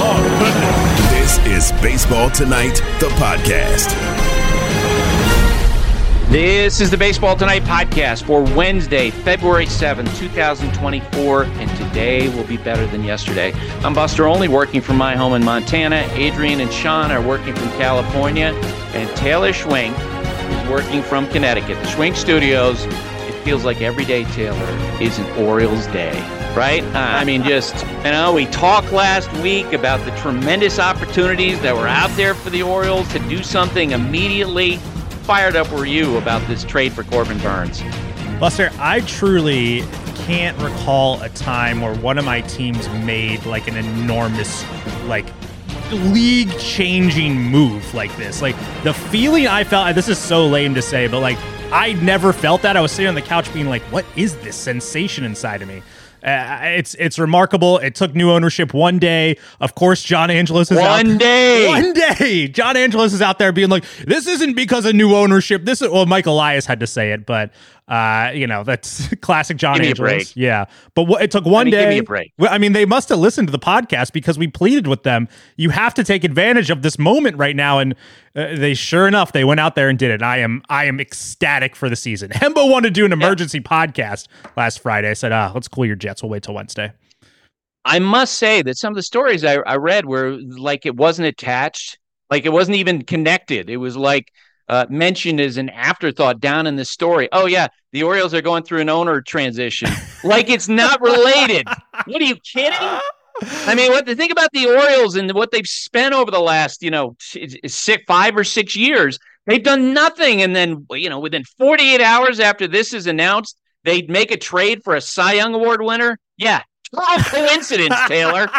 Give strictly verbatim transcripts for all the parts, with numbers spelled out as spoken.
Oh, goodness. This is Baseball Tonight, the podcast. This is the Baseball Tonight podcast for Wednesday, February seventh, twenty twenty-four, and today will be better than yesterday. I'm Buster Olney, working from my home in Montana. Adrian and Sean are working from California, and Taylor Schwenk is working from Connecticut. The Schwenk Studios, it feels like every day, Taylor, is an Orioles day, right? Uh, I mean, just, you know, we talked last week about the tremendous opportunities that were out there for the Orioles to do something immediately. Fired up were you about this trade for Corbin Burnes? Buster, I truly can't recall a time where one of my teams made like an enormous, like, league-changing move like this. Like, the feeling I felt, this is so lame to say, but like, I never felt that. I was sitting on the couch being like, what is this sensation inside of me? Uh, it's it's remarkable. It took new ownership one day. Of course, John Angelos is one out. day. One day. John Angelos is out there being like, this isn't because of new ownership. This is, well, Mike Elias had to say it, but uh, you know, that's classic John give me Angelos. A break. Yeah, but what, it took one I mean, day. Give me a break. Well, I mean, they must have listened to the podcast because we pleaded with them. You have to take advantage of this moment right now, and uh, they sure enough they went out there and did it. I am I am ecstatic for the season. Hembo wanted to do an emergency yeah. podcast last Friday. I said, ah, let's cool your jets. We'll wait till Wednesday. I must say that some of the stories I, I read were like it wasn't attached, like it wasn't even connected. It was like uh, mentioned as an afterthought down in the story. Oh, yeah, the Orioles are going through an owner transition. Like it's not related. What are you kidding? I mean, what to think about the Orioles and what they've spent over the last, you know, six, five or six years. They've done nothing. And then, you know, within forty-eight hours after this is announced, they'd make a trade for a Cy Young Award winner. Yeah. Total coincidence, Taylor.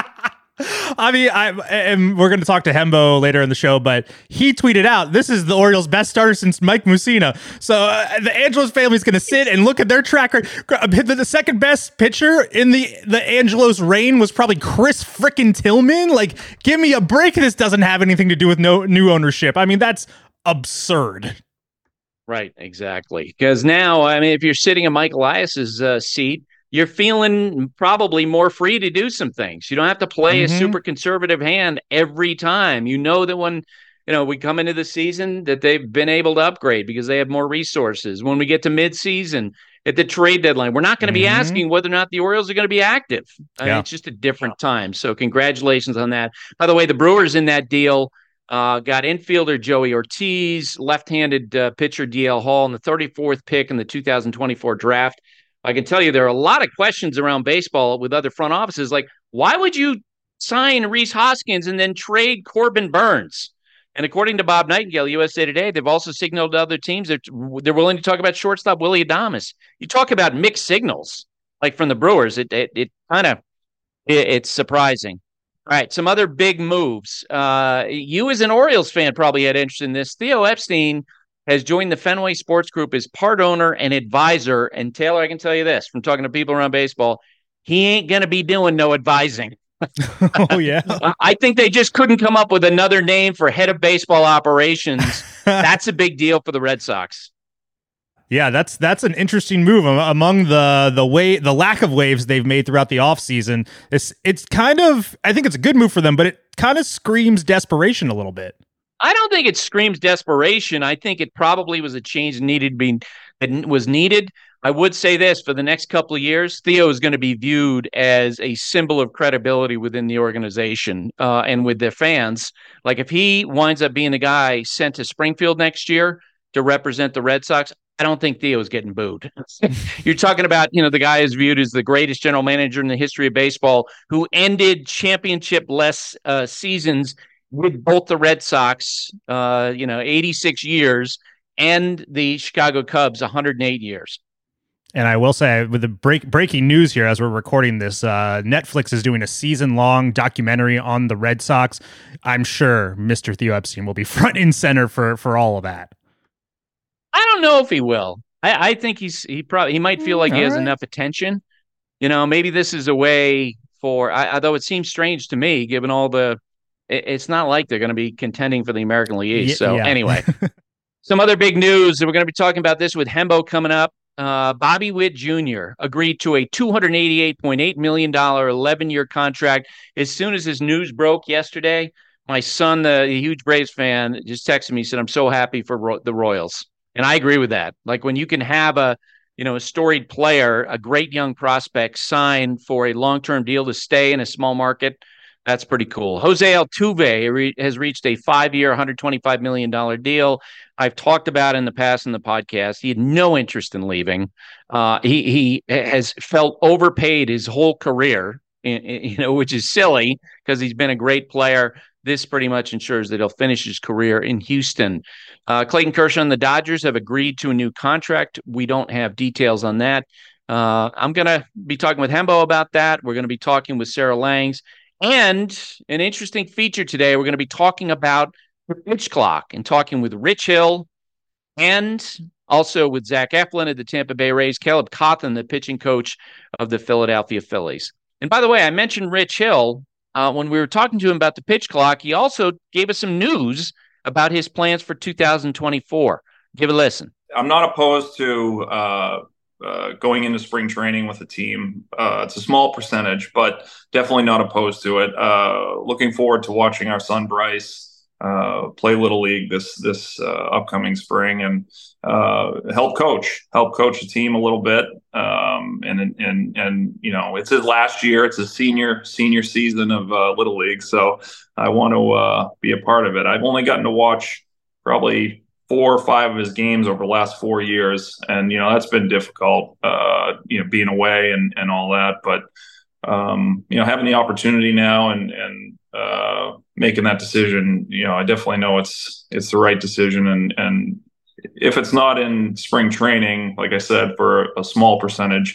I mean, I and we're going to talk to Hembo later in the show, but he tweeted out, this is the Orioles' best starter since Mike Mussina. So uh, the Angelos family is going to sit and look at their track record. The second best pitcher in the, the Angelos reign was probably Chris frickin' Tillman. Like, give me a break. This doesn't have anything to do with no new ownership. I mean, that's absurd. Right, exactly. Because now, I mean, if you're sitting in Mike Elias's uh, seat, you're feeling probably more free to do some things. You don't have to play mm-hmm. a super conservative hand every time. You know that when, you know, we come into the season that they've been able to upgrade because they have more resources. When we get to midseason at the trade deadline, we're not going to mm-hmm. be asking whether or not the Orioles are going to be active. I yeah. mean, it's just a different time. So congratulations on that. By the way, the Brewers in that deal uh, got infielder Joey Ortiz, left-handed uh, pitcher D L Hall, and the thirty-fourth pick in the two thousand twenty-four draft. I can tell you there are a lot of questions around baseball with other front offices. Like, why would you sign Rhys Hoskins and then trade Corbin Burnes? And according to Bob Nightingale, U S A Today, they've also signaled to other teams that they're willing to talk about shortstop Willy Adames. You talk about mixed signals, like from the Brewers. It it, it kind of it, it's surprising. All right, some other big moves. Uh, you as an Orioles fan probably had interest in this. Theo Epstein has joined the Fenway Sports Group as part owner and advisor. And Taylor, I can tell you this from talking to people around baseball, he ain't going to be doing no advising. Oh, yeah. I think they just couldn't come up with another name for head of baseball operations. That's a big deal for the Red Sox. Yeah, that's that's an interesting move among the the way the lack of waves they've made throughout the offseason. It's it's kind of I think it's a good move for them, but it kind of screams desperation a little bit. I don't think it screams desperation. I think it probably was a change needed being that was needed. I would say this for the next couple of years, Theo is going to be viewed as a symbol of credibility within the organization uh, and with their fans. Like if he winds up being the guy sent to Springfield next year to represent the Red Sox, I don't think Theo's getting booed. You're talking about, you know, the guy is viewed as the greatest general manager in the history of baseball who ended championship-less uh, seasons with both the Red Sox, uh, you know, eighty-six years, and the Chicago Cubs, one hundred eight years. And I will say, with the break, breaking news here as we're recording this, uh, Netflix is doing a season-long documentary on the Red Sox. I'm sure Mister Theo Epstein will be front and center for for all of that. I don't know if he will. I, I think he's he probably he might feel like mm, he has right. enough attention. You know, maybe this is a way for. I, although it seems strange to me, given all the. It's not like they're going to be contending for the American League East. So yeah. anyway, some other big news. We're going to be talking about this with Hembo coming up. uh, Bobby Witt Junior agreed to a two hundred eighty-eight point eight million dollars eleven-year contract. As soon as this news broke yesterday, my son, the huge Braves fan, just texted me, said, I'm so happy for Ro- the Royals. And I agree with that. Like when you can have a, you know, a storied player, a great young prospect sign for a long-term deal to stay in a small market, that's pretty cool. Jose Altuve re- has reached a five-year, one hundred twenty-five million dollars deal. I've talked about in the past in the podcast. He had no interest in leaving. Uh, he he has felt overpaid his whole career, you know, which is silly because he's been a great player. This pretty much ensures that he'll finish his career in Houston. Uh, Clayton Kershaw and the Dodgers have agreed to a new contract. We don't have details on that. Uh, I'm going to be talking with Hembo about that. We're going to be talking with Sarah Langs. And an interesting feature today, we're going to be talking about the pitch clock and talking with Rich Hill and also with Zach Eflin of the Tampa Bay Rays, Caleb Cawthon, the pitching coach of the Philadelphia Phillies. And by the way, I mentioned Rich Hill. Uh, when we were talking to him about the pitch clock, he also gave us some news about his plans for two thousand twenty-four. Give a listen. I'm not opposed to uh, uh, going into spring training with a team. Uh, it's a small percentage, but definitely not opposed to it. Uh, looking forward to watching our son Bryce uh, play Little League this this uh, upcoming spring and uh, help coach, help coach the team a little bit. Um, and and and you know, it's his last year. It's a senior senior season of uh, Little League, so I want to uh, be a part of it. I've only gotten to watch probably four or five of his games over the last four years. And, you know, that's been difficult, uh, you know, being away and, and all that. But, um, you know, having the opportunity now and, and uh, making that decision, you know, I definitely know it's, it's the right decision. And, and if it's not in spring training, like I said, for a small percentage,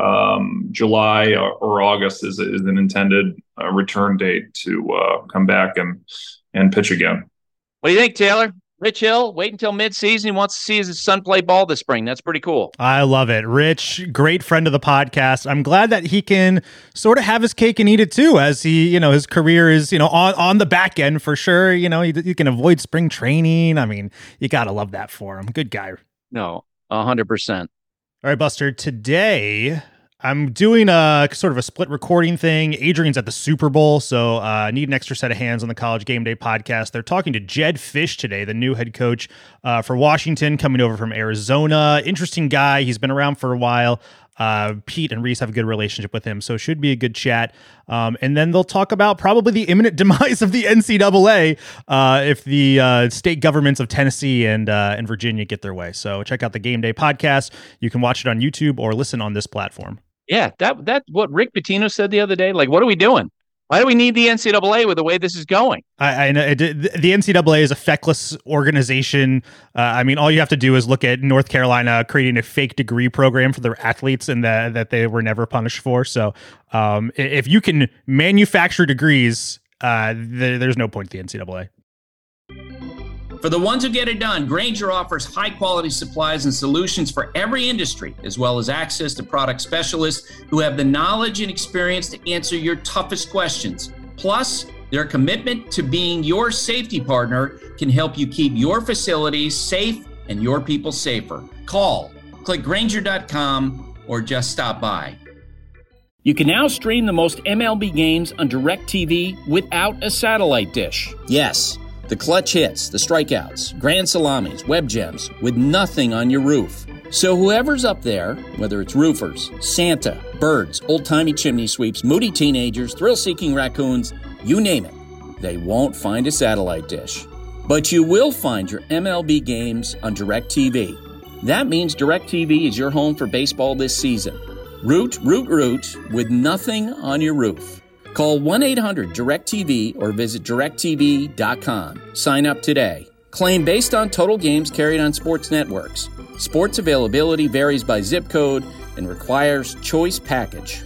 um, July or, or August is, is an intended uh, return date to uh, come back and, and pitch again. What do you think, Taylor? Rich Hill, wait until midseason. He wants to see his son play ball this spring. That's pretty cool. I love it. Rich, great friend of the podcast. I'm glad that he can sort of have his cake and eat it too, as he, you know, his career is, you know, on, on the back end for sure. You know, you, you can avoid spring training. I mean, you got to love that for him. Good guy. No, a hundred percent. All right, Buster, today I'm doing a sort of a split recording thing. Adrian's at the Super Bowl, so I uh, need an extra set of hands on the College Game Day podcast. They're talking to Jedd Fisch today, the new head coach uh, for Washington, coming over from Arizona. Interesting guy. He's been around for a while. Uh, Pete and Reese have a good relationship with him, so it should be a good chat. Um, and then they'll talk about probably the imminent demise of the N C double A uh, if the uh, state governments of Tennessee and uh, and Virginia get their way. So check out the Game Day podcast. You can watch it on YouTube or listen on this platform. Yeah, that that's what Rick Pitino said the other day. Like, what are we doing? Why do we need the N C double A with the way this is going? I, I know it, the N C double A is a feckless organization. Uh, I mean, all you have to do is look at North Carolina creating a fake degree program for their athletes, and the, that they were never punished for. So, um, if you can manufacture degrees, uh, th- there's no point to the N C double A. For the ones who get it done, Grainger offers high-quality supplies and solutions for every industry, as well as access to product specialists who have the knowledge and experience to answer your toughest questions. Plus, their commitment to being your safety partner can help you keep your facilities safe and your people safer. Call, click Grainger dot com, or just stop by. You can now stream the most M L B games on DirecTV without a satellite dish. Yes. The clutch hits, the strikeouts, grand salamis, web gems, with nothing on your roof. So whoever's up there, whether it's roofers, Santa, birds, old-timey chimney sweeps, moody teenagers, thrill-seeking raccoons, you name it, they won't find a satellite dish. But you will find your M L B games on DirecTV. That means DirecTV is your home for baseball this season. Root, root, root, with nothing on your roof. Call one eight hundred direct T V or visit direct T V dot com. Sign up today. Claim based on total games carried on sports networks. Sports availability varies by zip code and requires choice package.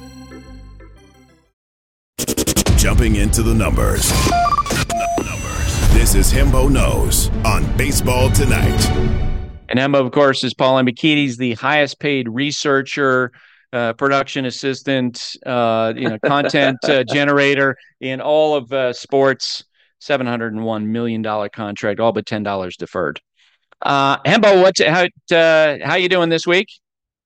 Jumping into the numbers. This is Hembo Knows on Baseball Tonight. And Hembo, of course, is Paul Ambekides, the highest paid researcher, Uh, production assistant, uh, you know, content uh, generator in all of uh, sports. seven hundred one million dollars contract, all but ten dollars deferred. Uh, Hembo, what's how uh, how you doing this week?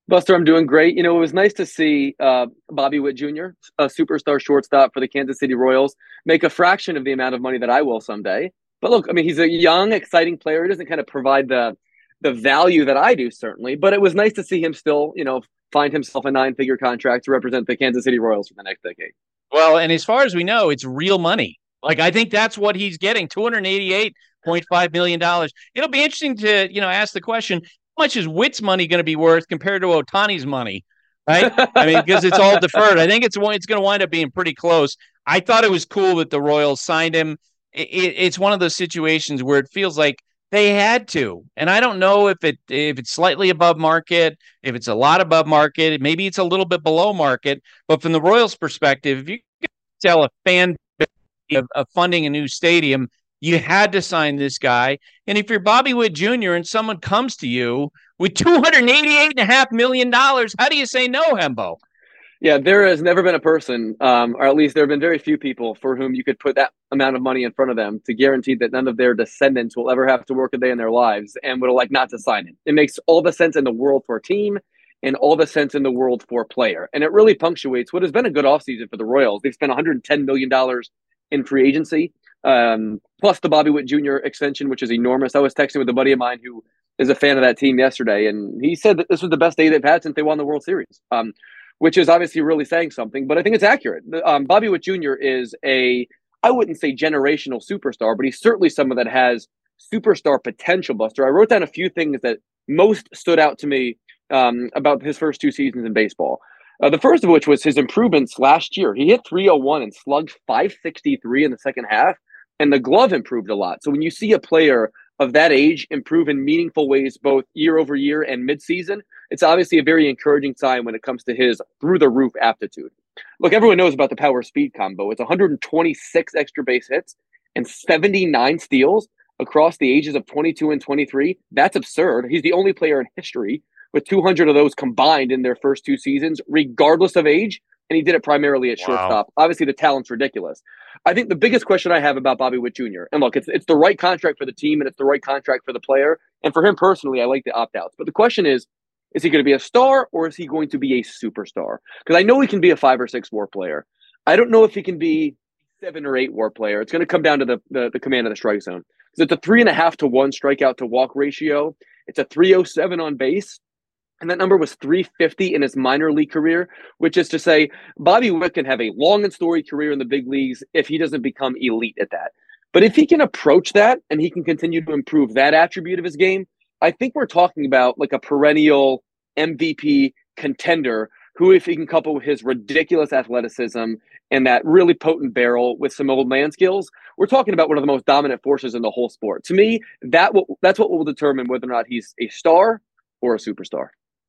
Buster, I'm doing great. You know, it was nice to see uh, Bobby Witt Junior, a superstar shortstop for the Kansas City Royals, make a fraction of the amount of money that I will someday. But look, I mean, he's a young, exciting player. He doesn't kind of provide the the value that I do, certainly. But it was nice to see him still, you know, find himself a nine-figure contract to represent the Kansas City Royals for the next decade. Well, and as far as we know, it's real money. Like, I think that's what he's getting, two hundred eighty-eight point five million dollars. It'll be interesting to, you know, ask the question, how much is Witt's money going to be worth compared to Ohtani's money? Right? I mean, because it's all deferred. I think it's it's going to wind up being pretty close. I thought it was cool that the Royals signed him. It, it, it's one of those situations where it feels like they had to. And I don't know if it if it's slightly above market, if it's a lot above market, maybe it's a little bit below market. But from the Royals' perspective, if you could tell a fan of, of funding a new stadium, you had to sign this guy. And if you're Bobby Witt Junior and someone comes to you with two hundred eighty-eight point five million dollars, how do you say no, Hembo? Yeah, there has never been a person, um, or at least there have been very few people for whom you could put that amount of money in front of them to guarantee that none of their descendants will ever have to work a day in their lives and would like not to sign it. It makes all the sense in the world for a team and all the sense in the world for a player. And it really punctuates what has been a good offseason for the Royals. They've spent one hundred ten million dollars in free agency, um, plus the Bobby Witt Junior extension, which is enormous. I was texting with a buddy of mine who is a fan of that team yesterday, and he said that this was the best day they've had since they won the World Series. Um, which is obviously really saying something, but I think it's accurate. Um, Bobby Witt Junior is a, I wouldn't say generational superstar, but he's certainly someone that has superstar potential, Buster. I wrote down a few things that most stood out to me um, about his first two seasons in baseball. Uh, the first of which was his improvements last year. He hit three oh one and slugged five sixty-three in the second half, and the glove improved a lot. So when you see a player of that age improve in meaningful ways, both year over year and midseason, it's obviously a very encouraging sign when it comes to his through-the-roof aptitude. Look, everyone knows about the power-speed combo. It's one hundred twenty-six extra base hits and seventy-nine steals across the ages of twenty-two and twenty-three. That's absurd. He's the only player in history with two hundred of those combined in their first two seasons, regardless of age, and he did it primarily at wow. shortstop. Obviously, the talent's ridiculous. I think the biggest question I have about Bobby Witt Junior, and look, it's it's the right contract for the team and it's the right contract for the player, and for him personally, I like the opt-outs. But the question is, is he going to be a star or is he going to be a superstar? Because I know he can be a five or six WAR player. I don't know if he can be seven or eight WAR player. It's going to come down to the, the, the command of the strike zone. Because it's a three and a half to one strikeout to walk ratio. It's a three oh seven on base. And that number was three fifty in his minor league career, which is to say Bobby Witt can have a long and storied career in the big leagues if he doesn't become elite at that. But if he can approach that and he can continue to improve that attribute of his game, I think we're talking about like a perennial M V P contender who, if he can couple with his ridiculous athleticism and that really potent barrel with some old man skills, we're talking about one of the most dominant forces in the whole sport. To me, that will, that's what will determine whether or not he's a star or a superstar.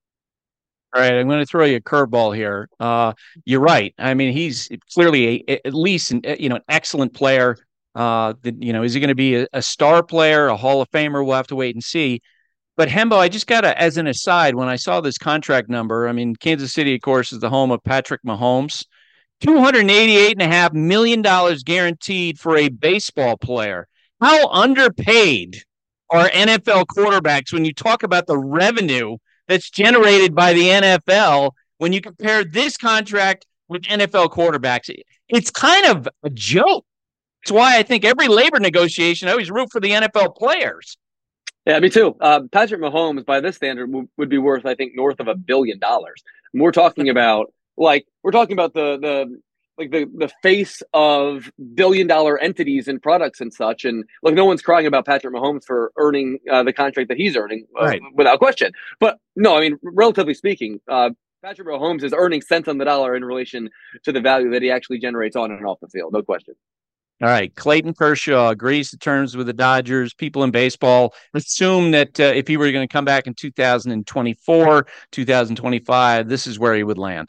All right, I'm going to throw you a curveball here. Uh, you're right. I mean, he's clearly a, at least an, you know an excellent player. Uh, the, you know, is he going to be a, a star player, a Hall of Famer? We'll have to wait and see. But Hembo, I just got to, as an aside, when I saw this contract number, I mean, Kansas City, of course, is the home of Patrick Mahomes. two hundred eighty-eight point five million dollars guaranteed for a baseball player. How underpaid are N F L quarterbacks when you talk about the revenue that's generated by the N F L when you compare this contract with N F L quarterbacks? It's kind of a joke. That's why I think every labor negotiation, I always root for the N F L players. Yeah, me too. Uh, Patrick Mahomes, by this standard, w- would be worth, I think, north of a billion dollars. And we're talking about, like, we're talking about the the like the the face of billion dollar entities and products and such. And look, no one's crying about Patrick Mahomes for earning uh, the contract that he's earning, uh, right. without question. But no, I mean, relatively speaking, uh, Patrick Mahomes is earning cents on the dollar in relation to the value that he actually generates on and off the field. No question. All right. Clayton Kershaw agrees to terms with the Dodgers. People in baseball assume that uh, if he were going to come back in two thousand twenty-four, two thousand twenty-five, this is where he would land.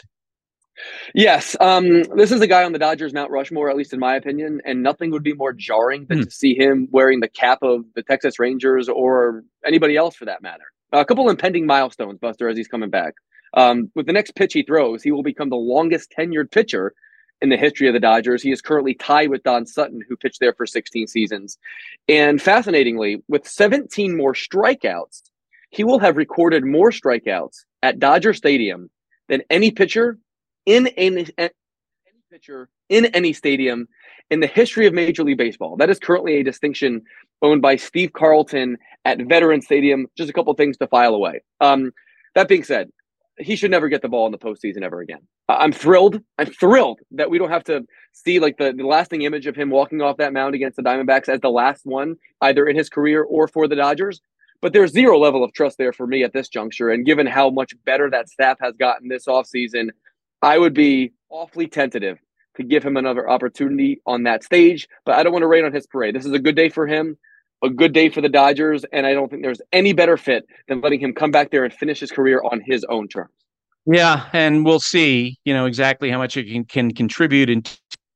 Yes. Um, this is a guy on the Dodgers Mount Rushmore, at least in my opinion, and nothing would be more jarring than hmm. to see him wearing the cap of the Texas Rangers or anybody else for that matter. Uh, a couple impending milestones, Buster, as he's coming back. Um, with the next pitch he throws, he will become the longest tenured pitcher in the history of the Dodgers. He is currently tied with Don Sutton, who pitched there for sixteen seasons. And fascinatingly, with seventeen more strikeouts, he will have recorded more strikeouts at Dodger Stadium than any pitcher in any, any pitcher in any stadium in the history of Major League Baseball. That is currently a distinction owned by Steve Carlton at Veterans Stadium. Just a couple of things to file away. Um, that being said, he should never get the ball in the postseason ever again. I'm thrilled. I'm thrilled that we don't have to see like the, the lasting image of him walking off that mound against the Diamondbacks as the last one, either in his career or for the Dodgers. But there's zero level of trust there for me at this juncture. And given how much better that staff has gotten this offseason, I would be awfully tentative to give him another opportunity on that stage. But I don't want to rain on his parade. This is a good day for him, a good day for the Dodgers, and I don't think there's any better fit than letting him come back there and finish his career on his own terms. Yeah, and we'll see, you know, exactly how much he can, can contribute in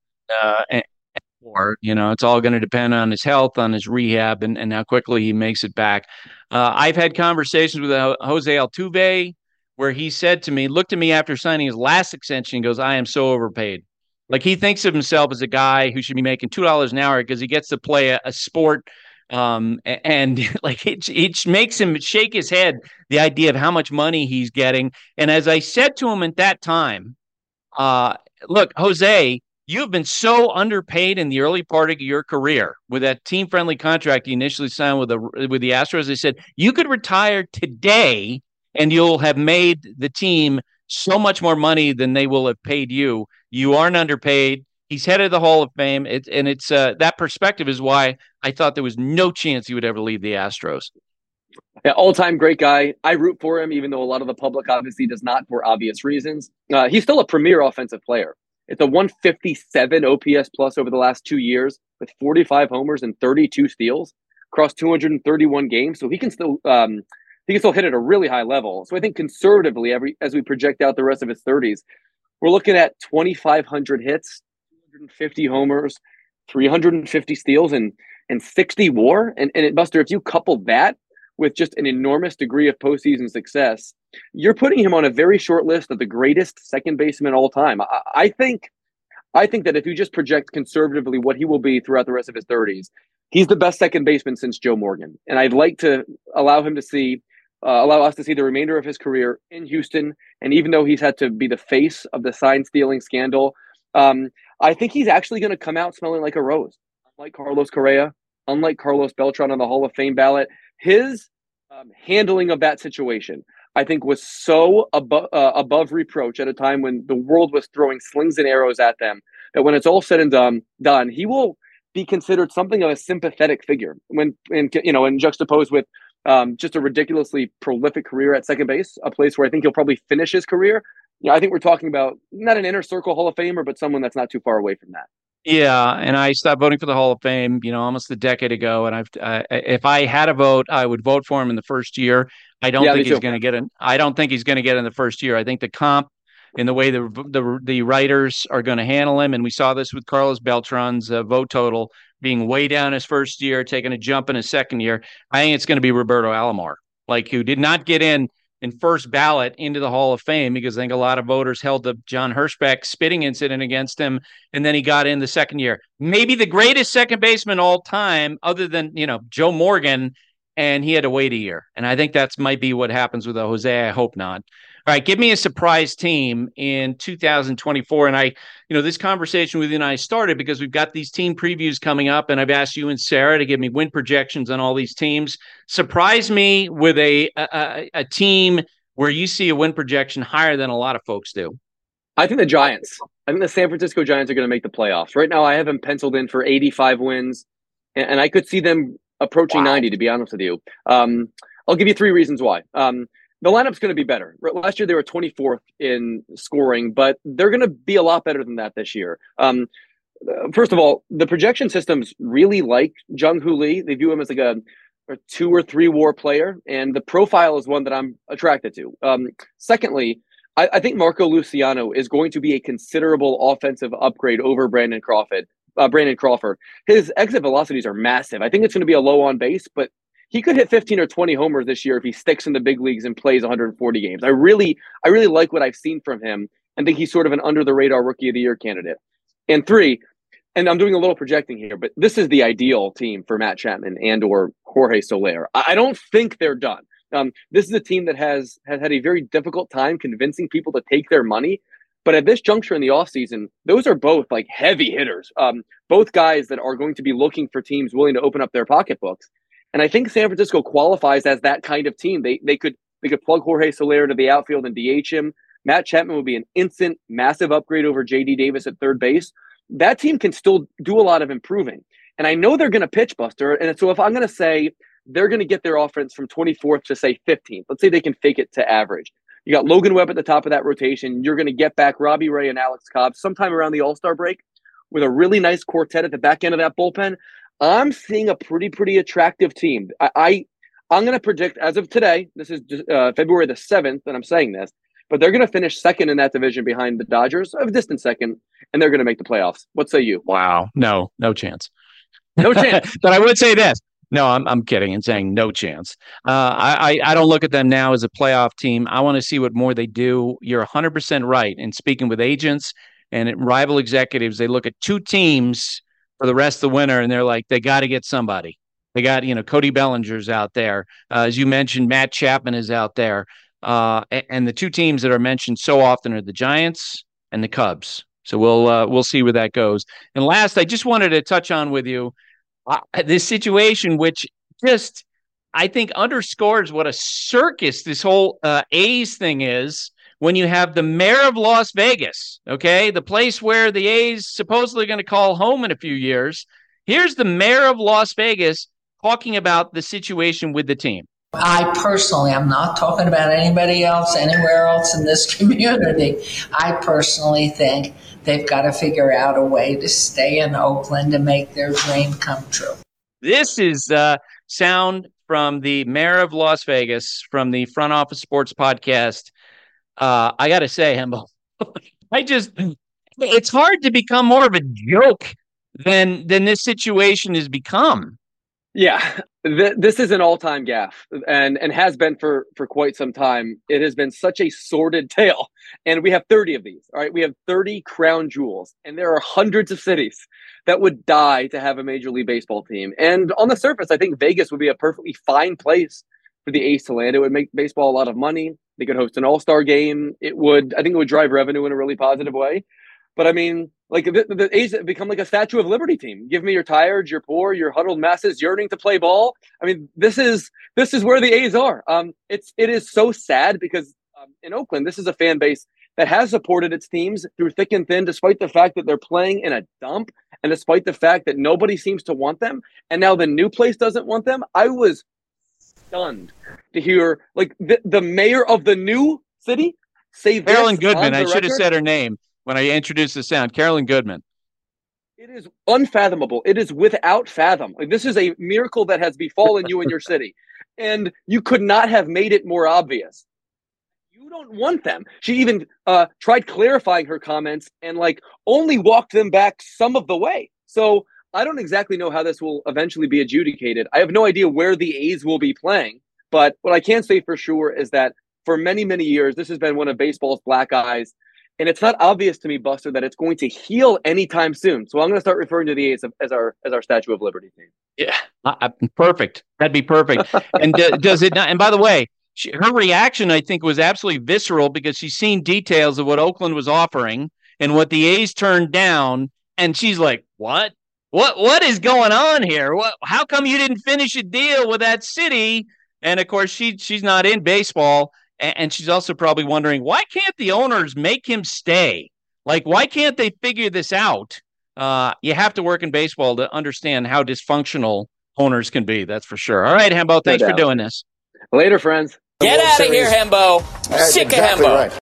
uh, and more. You know, it's all going to depend on his health, on his rehab, and, and how quickly he makes it back. Uh, I've had conversations with Jose Altuve where he said to me, looked at me after signing his last extension and goes, I am so overpaid. Like, he thinks of himself as a guy who should be making two dollars an hour because he gets to play a, a sport. Um, and like it, it makes him shake his head, the idea of how much money he's getting. And as I said to him at that time, uh, look, Jose, you have been so underpaid in the early part of your career with that team-friendly contract you initially signed with the with the Astros. I said, you could retire today and you'll have made the team so much more money than they will have paid you. You aren't underpaid. He's head of the Hall of Fame. It, and it's uh, that perspective is why I thought there was no chance he would ever leave the Astros. Yeah, all-time great guy. I root for him, even though a lot of the public obviously does not for obvious reasons. Uh, he's still a premier offensive player. It's a one fifty-seven O P S plus over the last two years with forty-five homers and thirty-two steals across two hundred thirty-one games. So he can still um, he can still hit at a really high level. So I think conservatively, every as we project out the rest of his thirties, we're looking at twenty-five hundred hits, two hundred fifty homers, three hundred fifty steals, and and sixty WAR. And and it, Buster, if you couple that with just an enormous degree of postseason success, you're putting him on a very short list of the greatest second baseman all time. I, I think, I think that if you just project conservatively what he will be throughout the rest of his thirties, he's the best second baseman since Joe Morgan. And I'd like to allow him to see, uh, allow us to see the remainder of his career in Houston. And even though he's had to be the face of the sign stealing scandal, um, I think he's actually going to come out smelling like a rose. Unlike Carlos Correa, unlike Carlos Beltran on the Hall of Fame ballot, his um, handling of that situation, I think, was so abo- uh, above reproach at a time when the world was throwing slings and arrows at them that when it's all said and done, done, he will be considered something of a sympathetic figure when, in, you know, and juxtaposed with um, just a ridiculously prolific career at second base, a place where I think he'll probably finish his career. You know, I think we're talking about not an inner circle Hall of Famer, but someone that's not too far away from that. Yeah, and I stopped voting for the Hall of Fame, you know, almost a decade ago. And I've, uh, if I had a vote, I would vote for him in the first year. I don't Yeah, think me he's too. going to get in. I don't think he's going to get in the first year. I think the comp, in the way the the the writers are going to handle him, and we saw this with Carlos Beltran's uh, vote total being way down his first year, taking a jump in his second year. I think it's going to be Roberto Alomar, like who did not get in in first ballot into the Hall of Fame because I think a lot of voters held the John Hirschbeck spitting incident against him, and then he got in the second year. Maybe the greatest second baseman all time, other than, you know, Joe Morgan, and he had to wait a year. And I think that's might be what happens with a Jose. I hope not. All right, give me a surprise team in two thousand twenty-four. And I, you know, this conversation with you and I started because we've got these team previews coming up, and I've asked you and Sarah to give me win projections on all these teams. Surprise me with a a, a team where you see a win projection higher than a lot of folks do. I think the Giants. I think the San Francisco Giants are going to make the playoffs. Right now, I have them penciled in for eighty-five wins, and, and I could see them approaching wow. ninety, to be honest with you. Um, I'll give you three reasons why. Um, the lineup's going to be better. Last year, they were twenty-fourth in scoring, but they're going to be a lot better than that this year. Um, first of all, the projection systems really like Jung-Hoo Lee. They view him as like a, a two or three WAR player, and the profile is one that I'm attracted to. Um, secondly, I, I think Marco Luciano is going to be a considerable offensive upgrade over Brandon Crawford. Uh, Brandon Crawford. His exit velocities are massive. I think it's going to be a low on base, but he could hit fifteen or twenty homers this year if he sticks in the big leagues and plays one hundred forty games. I really, I really like what I've seen from him and think he's sort of an under the radar rookie of the year candidate. And three, and I'm doing a little projecting here, but this is the ideal team for Matt Chapman and or Jorge Soler. I don't think they're done. Um, this is a team that has, has had a very difficult time convincing people to take their money. But at this juncture in the offseason, those are both like heavy hitters, um, both guys that are going to be looking for teams willing to open up their pocketbooks. And I think San Francisco qualifies as that kind of team. They they could they could plug Jorge Soler to the outfield and D H him. Matt Chapman would be an instant, massive upgrade over J D Davis at third base. That team can still do a lot of improving. And I know they're going to pitch, Buster. And so if I'm going to say they're going to get their offense from twenty-fourth to, say, fifteenth, let's say they can fake it to average. You got Logan Webb at the top of that rotation. You're going to get back Robbie Ray and Alex Cobb sometime around the All-Star break with a really nice quartet at the back end of that bullpen. I'm seeing a pretty, pretty attractive team. I, I, I'm going to predict as of today, this is uh, February the seventh, and I'm saying this, but they're going to finish second in that division behind the Dodgers, a distant second, and they're going to make the playoffs. What say you? Wow. No, no chance. No chance. But I would say this. No, I'm I'm kidding and saying no chance. Uh, I, I don't look at them now as a playoff team. I want to see what more they do. You're one hundred percent right. And speaking with agents and rival executives, they look at two teams for the rest of the winter, and they're like, they got to get somebody. They got, you know, Cody Bellinger's out there. Uh, as you mentioned, Matt Chapman is out there. Uh, and, and the two teams that are mentioned so often are the Giants and the Cubs. So we'll uh, we'll see where that goes. And last, I just wanted to touch on with you Uh, this situation, which just, I think, underscores what a circus this whole uh, A's thing is when you have the mayor of Las Vegas, okay, the place where the A's supposedly going to call home in a few years. Here's the mayor of Las Vegas talking about the situation with the team. I personally, I'm not talking about anybody else, anywhere else in this community. I personally think they've got to figure out a way to stay in Oakland and make their dream come true. This is uh, sound from the mayor of Las Vegas, from the Front Office Sports podcast. Uh, I got to say, Hembo, I just, it's hard to become more of a joke than than this situation has become. Yeah, th- this is an all-time gaffe, and and has been for for quite some time. It has been such a sordid tale, and we have thirty of these. All right, we have thirty crown jewels, and there are hundreds of cities that would die to have a Major League Baseball team. And on the surface, I think Vegas would be a perfectly fine place for the A's to land. It would make baseball a lot of money. They could host an all-star game. It would, I think, it would drive revenue in a really positive way. But I mean, like the, the A's have become like a Statue of Liberty team. Give me your tired, your poor, your huddled masses yearning to play ball. I mean, this is this is where the A's are. Um, it's it is so sad because um, in Oakland, this is a fan base that has supported its teams through thick and thin, despite the fact that they're playing in a dump and despite the fact that nobody seems to want them. And now the new place doesn't want them. I was stunned to hear like the, the mayor of the new city say this. Carolyn Goodman. I should have record. said her name when I introduced the sound. Carolyn Goodman. It is unfathomable. It is without fathom. Like, this is a miracle that has befallen you in your city. And you could not have made it more obvious. You don't want them. She even uh, tried clarifying her comments and like only walked them back some of the way. So I don't exactly know how this will eventually be adjudicated. I have no idea where the A's will be playing. But what I can say for sure is that for many, many years, this has been one of baseball's black eyes. And it's not obvious to me, Buster, that it's going to heal anytime soon. So I'm going to start referring to the A's as our as our Statue of Liberty team. Yeah, uh, perfect. That'd be perfect. And d- does it not? And by the way, she, her reaction, I think, was absolutely visceral because she's seen details of what Oakland was offering and what the A's turned down. And she's like, what? What? What is going on here? What? How come you didn't finish a deal with that city? And, of course, she she's not in baseball. And she's also probably wondering, why can't the owners make him stay? Like, why can't they figure this out? Uh, you have to work in baseball to understand how dysfunctional owners can be. That's for sure. All right, Hembo, thanks no for doing this. Later, friends. Get out of here, Hembo. That's Sick exactly of Hembo. Right.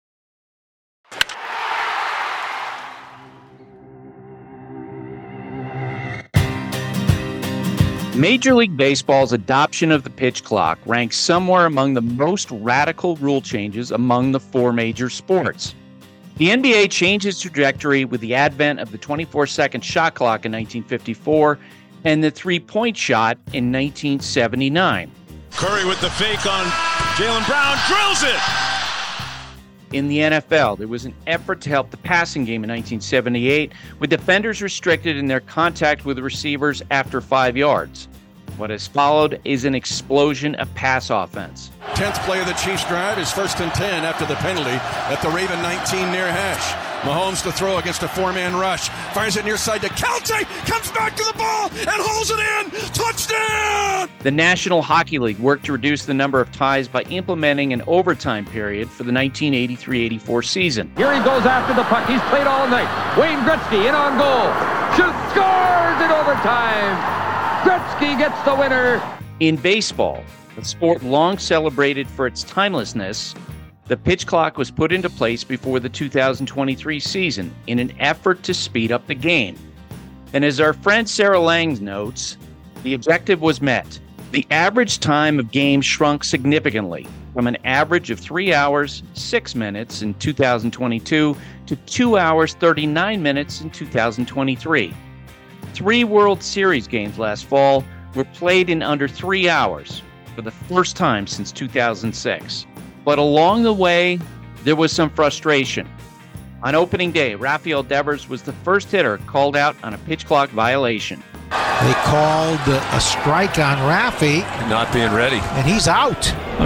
Major League Baseball's adoption of the pitch clock ranks somewhere among the most radical rule changes among the four major sports. The N B A changed its trajectory with the advent of the twenty-four second shot clock in nineteen fifty-four and the three-point shot in nineteen seventy-nine. Curry with the fake on Jaylen Brown, drills it! In the N F L, there was an effort to help the passing game in nineteen seventy-eight, with defenders restricted in their contact with receivers after five yards. What has followed is an explosion of pass offense. tenth play of the Chiefs drive is first and ten after the penalty at the Raven nineteen near hash. Mahomes to throw against a four-man rush. Fires it near side to Kelce. Comes back to the ball and holds it in. Touchdown! The National Hockey League worked to reduce the number of ties by implementing an overtime period for the nineteen eighty-three eighty-four season. Here he goes after the puck. He's played all night. Wayne Gretzky in on goal. Shoots, scores in overtime. Gretzky gets the winner. In baseball, the sport long celebrated for its timelessness, the pitch clock was put into place before the two thousand twenty-three season in an effort to speed up the game. And as our friend Sarah Lang notes, the objective was met. The average time of games shrunk significantly from an average of three hours, six minutes in two thousand twenty-two to two hours, thirty-nine minutes in two thousand twenty-three. Three World Series games last fall were played in under three hours for the first time since two thousand six. But along the way, there was some frustration. On opening day, Rafael Devers was the first hitter called out on a pitch clock violation. They called a strike on Rafi. Not being ready. And he's out.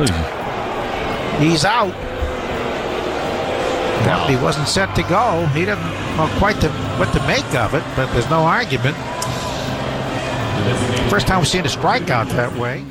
He's out. Wow. He wasn't set to go. He doesn't know quite the, what to make of it, but there's no argument. First time we've seen a strikeout that way.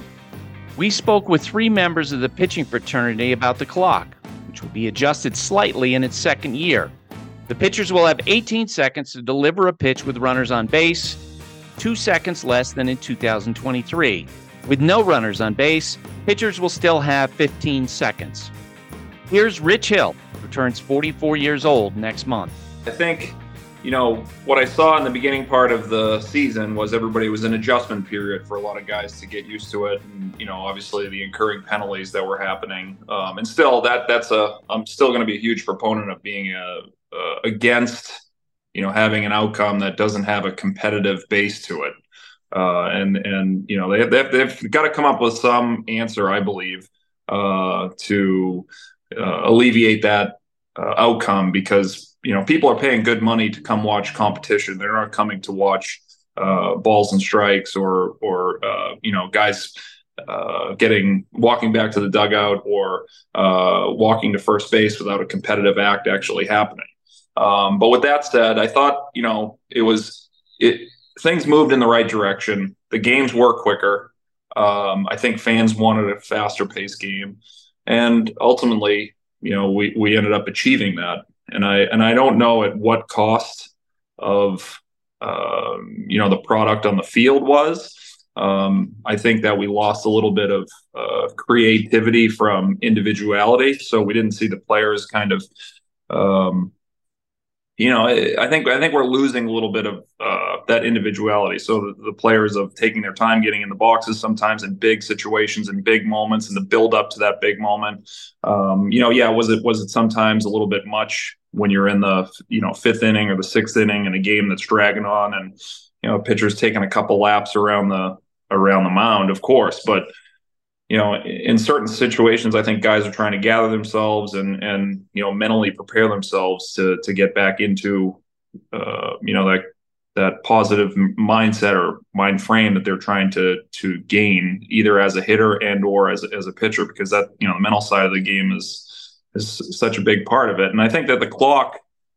We spoke with three members of the pitching fraternity about the clock, which will be adjusted slightly in its second year. The pitchers will have eighteen seconds to deliver a pitch with runners on base, two seconds less than in two thousand twenty-three. With no runners on base, pitchers will still have fifteen seconds. Here's Rich Hill, who turns forty-four years old next month. I think, you know, what I saw in the beginning part of the season was everybody was in adjustment period for a lot of guys to get used to it. And, you know, obviously the incurring penalties that were happening. Um, and still that that's a, I'm still going to be a huge proponent of being a, uh, against, you know, having an outcome that doesn't have a competitive base to it. Uh, and, and, you know, they, they've, they've got to come up with some answer, I believe, uh, to uh, alleviate that uh, outcome, because you know, people are paying good money to come watch competition. They're not coming to watch uh, balls and strikes or, or uh, you know, guys uh, getting walking back to the dugout or uh, walking to first base without a competitive act actually happening. Um, but with that said, I thought, you know, it was it things moved in the right direction. The games were quicker. Um, I think fans wanted a faster paced game, and ultimately, you know, we we ended up achieving that. And I and I don't know at what cost of uh, you know the product on the field was. Um, I think that we lost a little bit of uh, creativity from individuality, so we didn't see the players kind of. Um, you know, I, I think I think we're losing a little bit of uh, that individuality. So the, the players of taking their time getting in the boxes, sometimes in big situations and big moments, and the build up to that big moment. Um, you know, yeah, was it was it sometimes a little bit much when you're in the you know fifth inning or the sixth inning in a game that's dragging on, and you know, a pitcher's taking a couple laps around the around the mound, of course, but. You know, in certain situations, I think guys are trying to gather themselves and, and you know, mentally prepare themselves to to get back into, uh, you know, that that positive mindset or mind frame that they're trying to to gain either as a hitter and or as as a pitcher, because that you know the mental side of the game is is such a big part of it. And I think that the clock,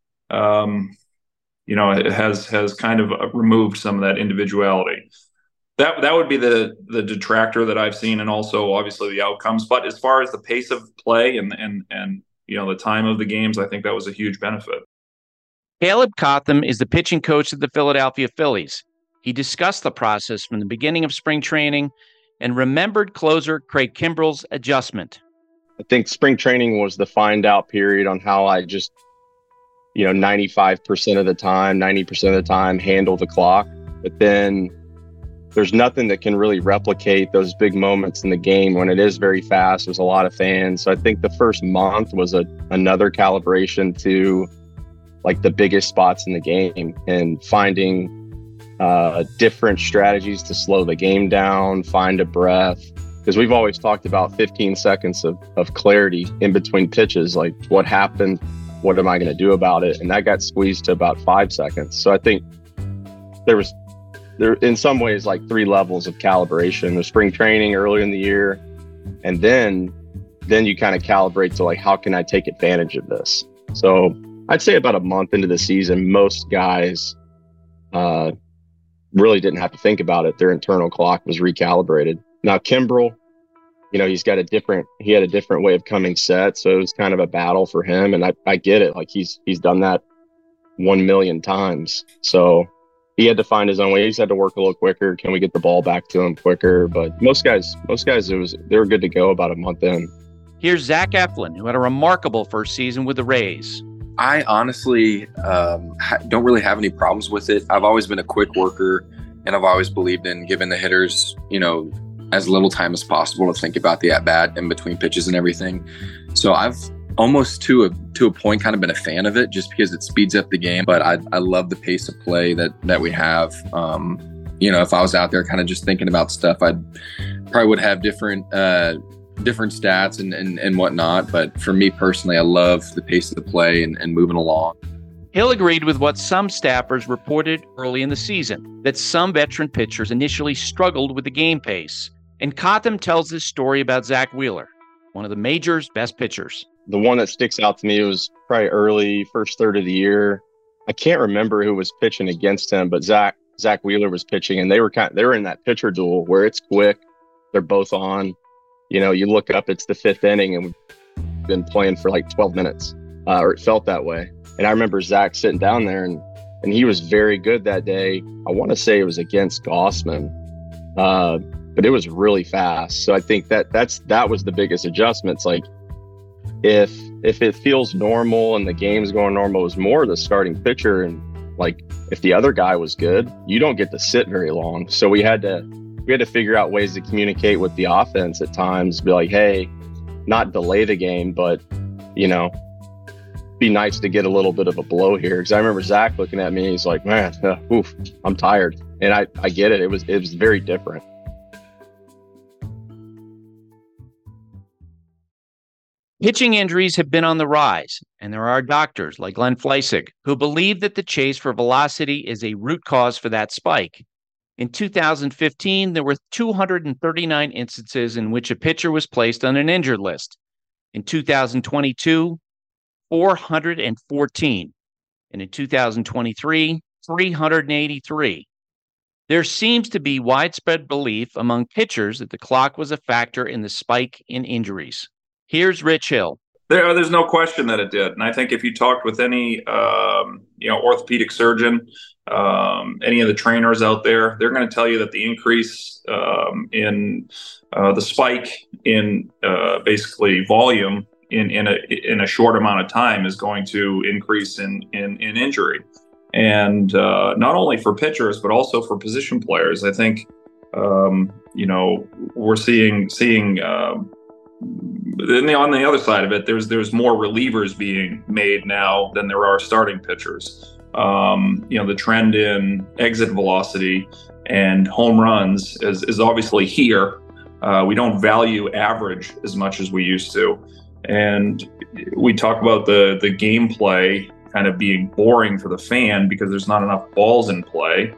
um, you know, it has has kind of removed some of that individuality. That that would be the the detractor that I've seen, and also obviously the outcomes. But as far as the pace of play and and and you know the time of the games, I think that was a huge benefit. Caleb Cotham is the pitching coach of the Philadelphia Phillies. He discussed the process from the beginning of spring training and remembered closer Craig Kimbrell's adjustment. I think spring training was the find out period on how I just, you know, ninety-five percent of the time, ninety percent of the time handle the clock. But then there's nothing that can really replicate those big moments in the game when it is very fast. There's a lot of fans. So I think the first month was a another calibration to like the biggest spots in the game and finding uh, different strategies to slow the game down, find a breath. Because we've always talked about fifteen seconds of, of clarity in between pitches. Like what happened? What am I going to do about it? And that got squeezed to about five seconds. So I think there was there in some ways like three levels of calibration. There's spring training early in the year, and then then you kind of calibrate to like, how can I take advantage of this? So I'd say about a month into the season, most guys uh, really didn't have to think about it. Their internal clock was recalibrated. Now Kimbrel, you know, he's got a different, he had a different way of coming set. So it was kind of a battle for him. And I, I get it. Like he's, he's done that one million times. So he had to find his own way. He's had to work a little quicker. Can we get the ball back to him quicker? But most guys, most guys, it was, they were good to go about a month in. Here's Zach Eflin, who had a remarkable first season with the Rays. I honestly um, ha- don't really have any problems with it. I've always been a quick worker, and I've always believed in giving the hitters, you know, as little time as possible to think about the at-bat in between pitches and everything. So I've almost to a to a point kind of been a fan of it just because it speeds up the game. But I I love the pace of play that that we have. Um, you know, if I was out there kind of just thinking about stuff, I'd probably would have different uh, different stats and, and and whatnot. But for me personally, I love the pace of the play and, and moving along. Hill agreed with what some staffers reported early in the season, that some veteran pitchers initially struggled with the game pace. And Cotham tells this story about Zach Wheeler, one of the major's best pitchers. The one that sticks out to me was probably early first third of the year. I can't remember who was pitching against him, but Zach Zach Wheeler was pitching, and they were kind of, they were in that pitcher duel where it's quick. They're both on. You know, you look up, it's the fifth inning, and we've been playing for like twelve minutes, uh, or it felt that way. And I remember Zach sitting down there, and and he was very good that day. I want to say it was against Gossman, uh, but it was really fast. So I think that that's that was the biggest adjustment. It's like if if it feels normal and the game's going normal, it was more the starting pitcher, and like if the other guy was good, you don't get to sit very long. So we had to we had to figure out ways to communicate with the offense at times. Be like, hey, not delay the game, but you know. Be nice to get a little bit of a blow here, because I remember Zach looking at me, he's like, man, uh, oof, I'm tired. And I, I get it. It was it was very different. Pitching injuries have been on the rise, and there are doctors like Glenn Fleisig who believe that the chase for velocity is a root cause for that spike. In two thousand fifteen, there were two hundred thirty-nine instances in which a pitcher was placed on an injured list. In two thousand twenty-two, four hundred fourteen, and in two thousand twenty-three, three hundred eighty-three. There seems to be widespread belief among pitchers that the clock was a factor in the spike in injuries. Here's Rich Hill. There, there's no question that it did, and I think if you talked with any, um, you know, orthopedic surgeon, um, any of the trainers out there, they're going to tell you that the increase um, in uh, the spike in uh, basically volume in in a in a short amount of time is going to increase in in, in injury, and uh, not only for pitchers but also for position players. I think um, you know we're seeing seeing uh, the, on the other side of it, there's there's more relievers being made now than there are starting pitchers. Um, you know, the trend in exit velocity and home runs is is obviously here. Uh, we don't value average as much as we used to. And we talk about the the gameplay kind of being boring for the fan because there's not enough balls in play.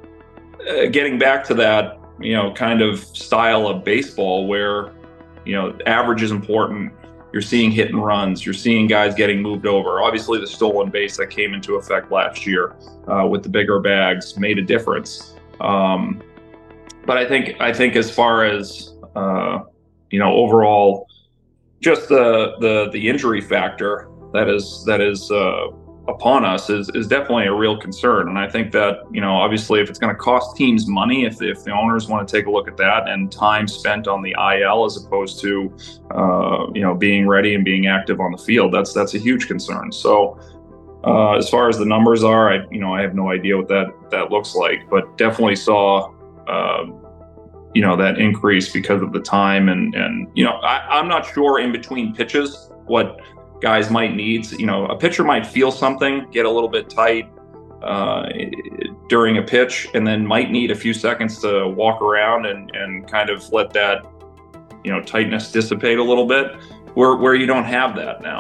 Uh, getting back to that, you know, kind of style of baseball where, you know, average is important. You're seeing hit and runs. You're seeing guys getting moved over. Obviously, the stolen base that came into effect last year uh, with the bigger bags made a difference. Um, but I think I think as far as uh, you know, overall. Just the, the the injury factor that is that is uh, upon us is is definitely a real concern, and I think that, you know, obviously if it's going to cost teams money, if if the owners want to take a look at that and time spent on the I L as opposed to uh, you know being ready and being active on the field, that's that's a huge concern. So uh, as far as the numbers are, I you know I have no idea what that that looks like, but definitely saw. Uh, you know, that increase because of the time. And, and you know, I, I'm not sure in between pitches what guys might need. You know, a pitcher might feel something, get a little bit tight uh, during a pitch, and then might need a few seconds to walk around and, and kind of let that, you know, tightness dissipate a little bit, where, where you don't have that now.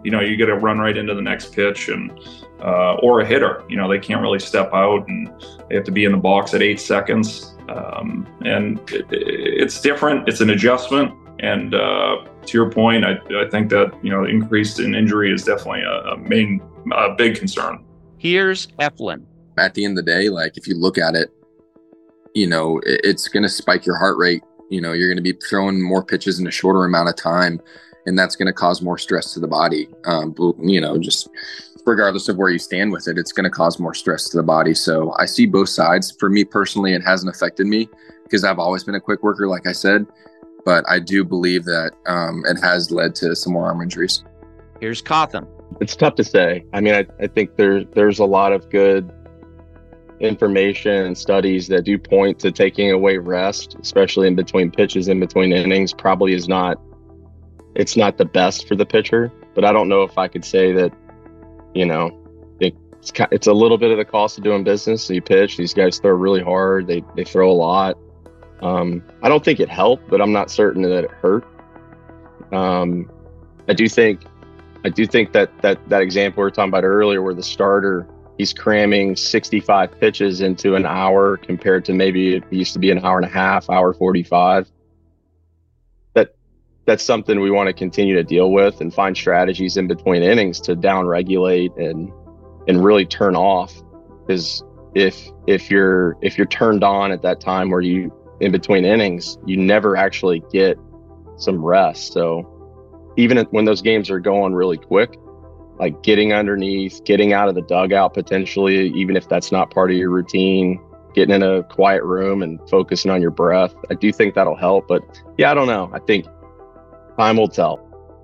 you know, you got to run right into the next pitch, and uh, or a hitter. You know, they can't really step out, and they have to be in the box at eight seconds. Um, and it, it's different. It's an adjustment. And uh, to your point, I, I think that, you know, increase in injury is definitely a, a main, a big concern. Here's Eflin. At the end of the day, like if you look at it, you know, it, it's going to spike your heart rate. You know, you're going to be throwing more pitches in a shorter amount of time, and that's going to cause more stress to the body. Um, you know, just regardless of where you stand with it, it's going to cause more stress to the body. So I see both sides. For me personally, it hasn't affected me because I've always been a quick worker, like I said. But I do believe that um, it has led to some more arm injuries. Here's Cotham. It's tough to say. I mean, I, I think there, there's a lot of good information and studies that do point to taking away rest, especially in between pitches, in between innings, probably is not, it's not the best for the pitcher. But I don't know if I could say that, you know, it's, it's a little bit of the cost of doing business. So you pitch, these guys throw really hard. They, they throw a lot. Um, I don't think it helped, but I'm not certain that it hurt. Um, I do think, I do think that that that example we were talking about earlier, where the starter, he's cramming sixty-five pitches into an hour compared to maybe it used to be an hour and a half, hour forty-five. That that's something we want to continue to deal with and find strategies in between innings to down regulate and and really turn off. Because if if you're if you're turned on at that time where you in between innings, you never actually get some rest. So even when those games are going really quick, like getting underneath, getting out of the dugout potentially, even if that's not part of your routine, getting in a quiet room and focusing on your breath, I do think that'll help. But yeah, I don't know. I think time will tell.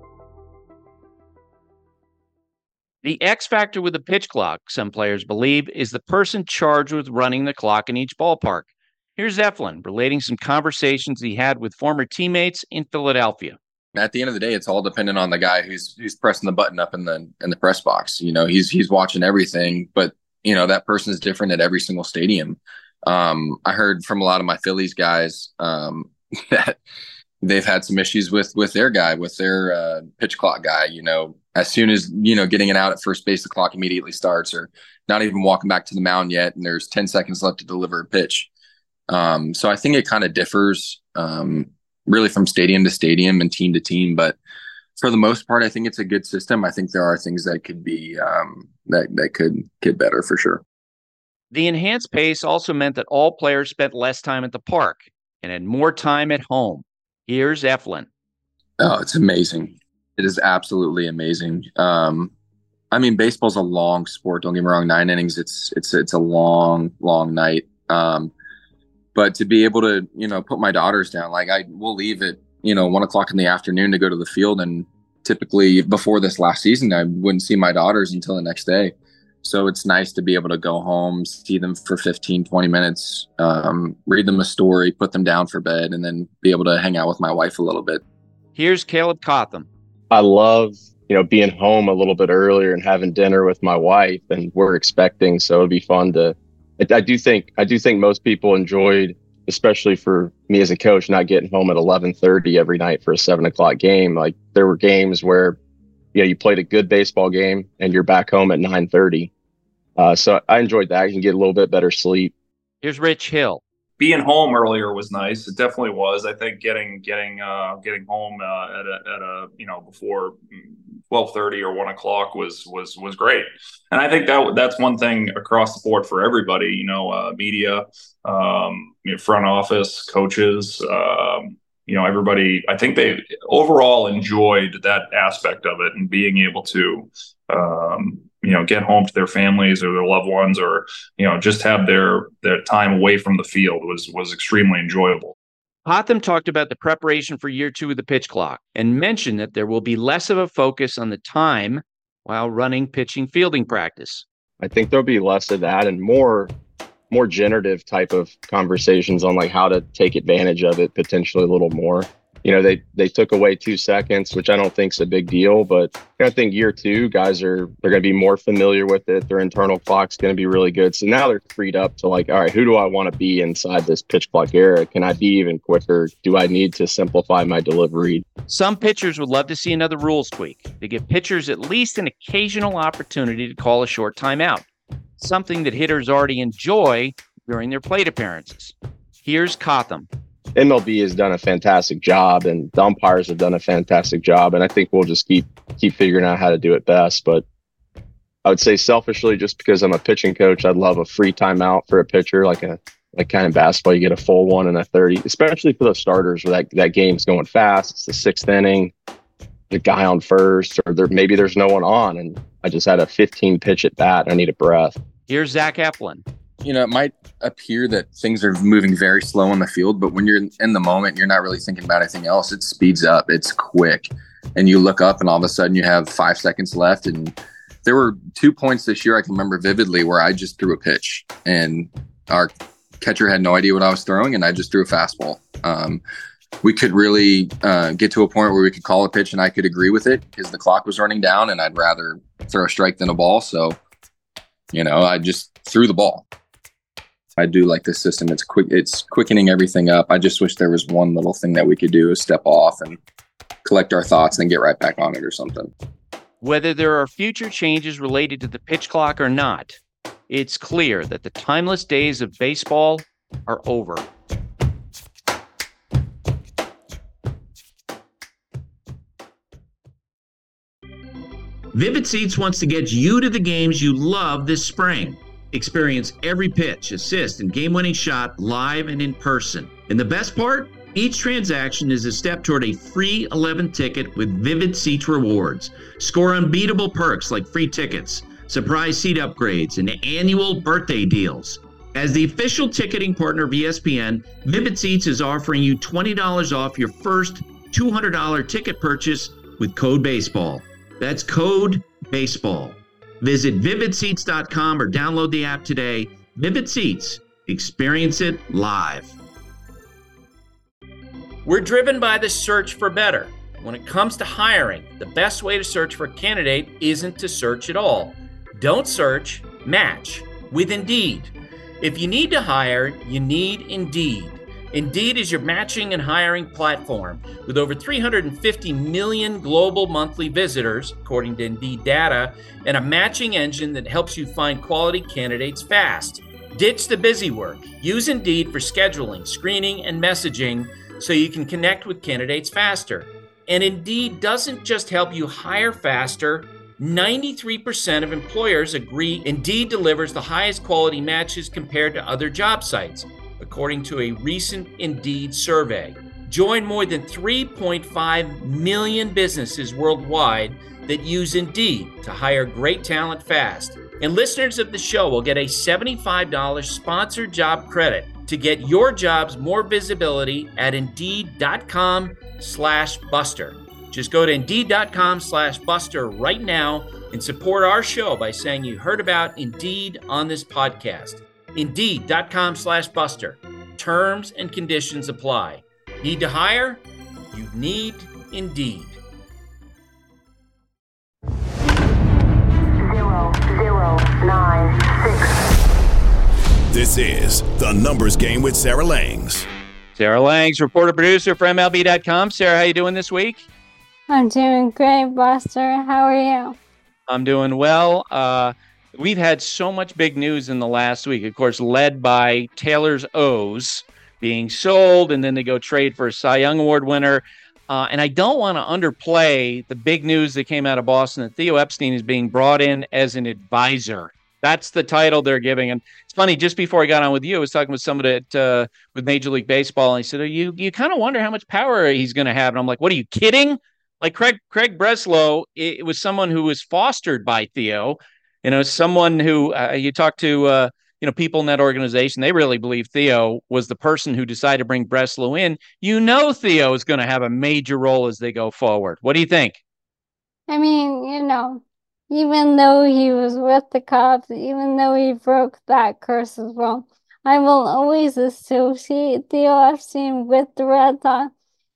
The X factor with the pitch clock, some players believe, is the person charged with running the clock in each ballpark. Here's Eflin relating some conversations he had with former teammates in Philadelphia. At the end of the day, it's all dependent on the guy who's who's pressing the button up in the in the press box. You know, he's he's watching everything, but you know that person is different at every single stadium. Um, I heard from a lot of my Phillies guys um, that they've had some issues with with their guy, with their uh, pitch clock guy. You know, as soon as you know getting it out at first base, the clock immediately starts, or not even walking back to the mound yet, and there's ten seconds left to deliver a pitch. Um, so I think it kind of differs um, really from stadium to stadium and team to team. But for the most part, I think it's a good system. I think there are things that could be um, that, that could get better for sure. The enhanced pace also meant that all players spent less time at the park and had more time at home. Here's Eflin. Oh, it's amazing. It is absolutely amazing. Um, I mean, baseball's a long sport. Don't get me wrong. Nine innings. It's, it's, it's a long, long night. Um, But to be able to, you know, put my daughters down, like I will leave at, you know, one o'clock in the afternoon to go to the field. And typically before this last season, I wouldn't see my daughters until the next day. So it's nice to be able to go home, see them for fifteen, twenty minutes, um, read them a story, put them down for bed, and then be able to hang out with my wife a little bit. Here's Caleb Cotham. I love, you know, being home a little bit earlier and having dinner with my wife, and we're expecting. So it'd be fun to, I do think I do think most people enjoyed, especially for me as a coach, not getting home at eleven thirty every night for a seven o'clock game. Like there were games where, you know, you played a good baseball game and you're back home at nine thirty. Uh, so I enjoyed that. You can get a little bit better sleep. Here's Rich Hill. Being home earlier was nice. It definitely was. I think getting getting uh, getting home uh, at a at a you know before twelve thirty or one o'clock was was was great. And I think that that's one thing across the board for everybody. You know, uh, media, um, you know, front office, coaches. Um, you know, everybody. I think they overall enjoyed that aspect of it and being able to. Um, you know, get home to their families or their loved ones, or, you know, just have their, their time away from the field was, was extremely enjoyable. Cotham talked about the preparation for year two of the pitch clock and mentioned that there will be less of a focus on the time while running pitching fielding practice. I think there'll be less of that and more, more generative type of conversations on like how to take advantage of it potentially a little more. you know, they, they took away two seconds, which I don't think is a big deal. But I think year two, guys are, they're going to be more familiar with it. Their internal clock's going to be really good. So now they're freed up to like, all right, who do I want to be inside this pitch clock era? Can I be even quicker? Do I need to simplify my delivery? Some pitchers would love to see another rules tweak to give pitchers at least an occasional opportunity to call a short timeout, something that hitters already enjoy during their plate appearances. Here's Cotham. M L B has done a fantastic job, and the umpires have done a fantastic job, and I think we'll just keep keep figuring out how to do it best. But I would say selfishly, just because I'm a pitching coach, I'd love a free timeout for a pitcher, like a like kind of basketball. You get a full one and a thirty, especially for the starters where that, that game's going fast. It's the sixth inning, the guy on first, or there, maybe there's no one on, and I just had a fifteen pitch at bat and I need a breath. Here's Zach Eflin. You know, it might appear that things are moving very slow on the field, but when you're in the moment, you're not really thinking about anything else. It speeds up. It's quick. And you look up and all of a sudden you have five seconds left. And there were two points this year I can remember vividly where I just threw a pitch and our catcher had no idea what I was throwing, and I just threw a fastball. Um, we could really uh, get to a point where we could call a pitch and I could agree with it because the clock was running down and I'd rather throw a strike than a ball. So, you know, I just threw the ball. I do like this system. It's quick. It's quickening everything up. I just wish there was one little thing that we could do is step off and collect our thoughts and get right back on it or something. Whether there are future changes related to the pitch clock or not, it's clear that the timeless days of baseball are over. Vivid Seats wants to get you to the games you love this spring. Experience every pitch, assist, and game-winning shot live and in person. And the best part? Each transaction is a step toward a free eleventh ticket with Vivid Seats rewards. Score unbeatable perks like free tickets, surprise seat upgrades, and annual birthday deals. As the official ticketing partner of E S P N, Vivid Seats is offering you twenty dollars off your first two hundred dollars ticket purchase with code BASEBALL. That's code BASEBALL. Visit vivid seats dot com or download the app today. Vivid Seats. Experience it live. We're driven by the search for better. When it comes to hiring, the best way to search for a candidate isn't to search at all. Don't search, match with Indeed. If you need to hire, you need Indeed. Indeed is your matching and hiring platform with over three hundred fifty million global monthly visitors, according to Indeed data, and a matching engine that helps you find quality candidates fast. Ditch the busy work. Use Indeed for scheduling, screening, and messaging so you can connect with candidates faster. And Indeed doesn't just help you hire faster. ninety-three percent of employers agree Indeed delivers the highest quality matches compared to other job sites, according to a recent Indeed survey. Join more than three point five million businesses worldwide that use Indeed to hire great talent fast. And listeners of the show will get a seventy-five dollars sponsored job credit to get your jobs more visibility at Indeed.com slash Buster. Just go to Indeed.com slash Buster right now and support our show by saying you heard about Indeed on this podcast. Indeed.com slash Buster. Terms and conditions apply. Need to hire? You need Indeed. Zero, zero, nine, six. This is The Numbers Game with Sarah Langs. Sarah Langs, reporter producer for M L B dot com. Sarah, how you doing this week? I'm doing great, Buster. How are you? I'm doing well. Uh, we've had so much big news in the last week, of course, led by Taylor's O's being sold, and then they go trade for a Cy Young Award winner. Uh, and I don't want to underplay the big news that came out of Boston that Theo Epstein is being brought in as an advisor. That's the title they're giving him. It's funny, just before I got on with you, I was talking with somebody at, uh, with Major League Baseball, and he said, oh, you you kind of wonder how much power he's going to have. And I'm like, what, are you kidding? Like Craig Craig Breslow, it, it was someone who was fostered by Theo, you know, someone who uh, you talk to, uh, you know, people in that organization, they really believe Theo was the person who decided to bring Breslow in. You know, Theo is going to have a major role as they go forward. What do you think? I mean, you know, even though he was with the Cubs, even though he broke that curse as well, I will always associate Theo Epstein with the Red Sox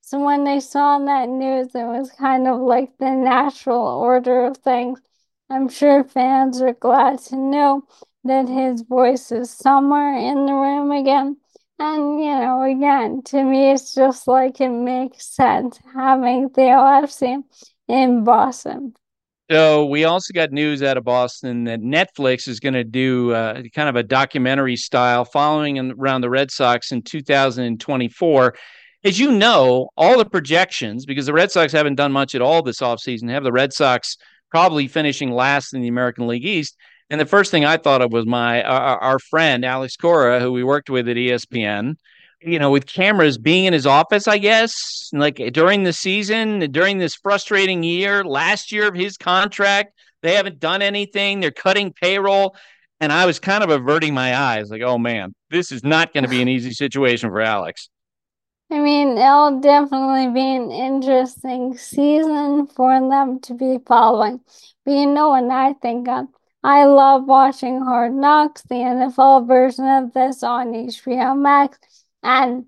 So when they saw that news, it was kind of like the natural order of things. I'm sure fans are glad to know that his voice is somewhere in the room again. And, you know, again, to me, it's just like it makes sense having Theo Epstein in Boston. So we also got news out of Boston that Netflix is going to do uh, kind of a documentary style following in, around the Red Sox in two thousand twenty-four. As you know, all the projections, because the Red Sox haven't done much at all this offseason, have the Red Sox probably finishing last in the American League East. And the first thing I thought of was my our, our friend, Alex Cora, who we worked with at E S P N, you know, with cameras being in his office, I guess, like during the season, during this frustrating year, last year of his contract, they haven't done anything. They're cutting payroll. And I was kind of averting my eyes like, oh, man, this is not going to be an easy situation for Alex. I mean, it'll definitely be an interesting season for them to be following. But you know what I think of? I love watching Hard Knocks, the N F L version of this on H B O Max. And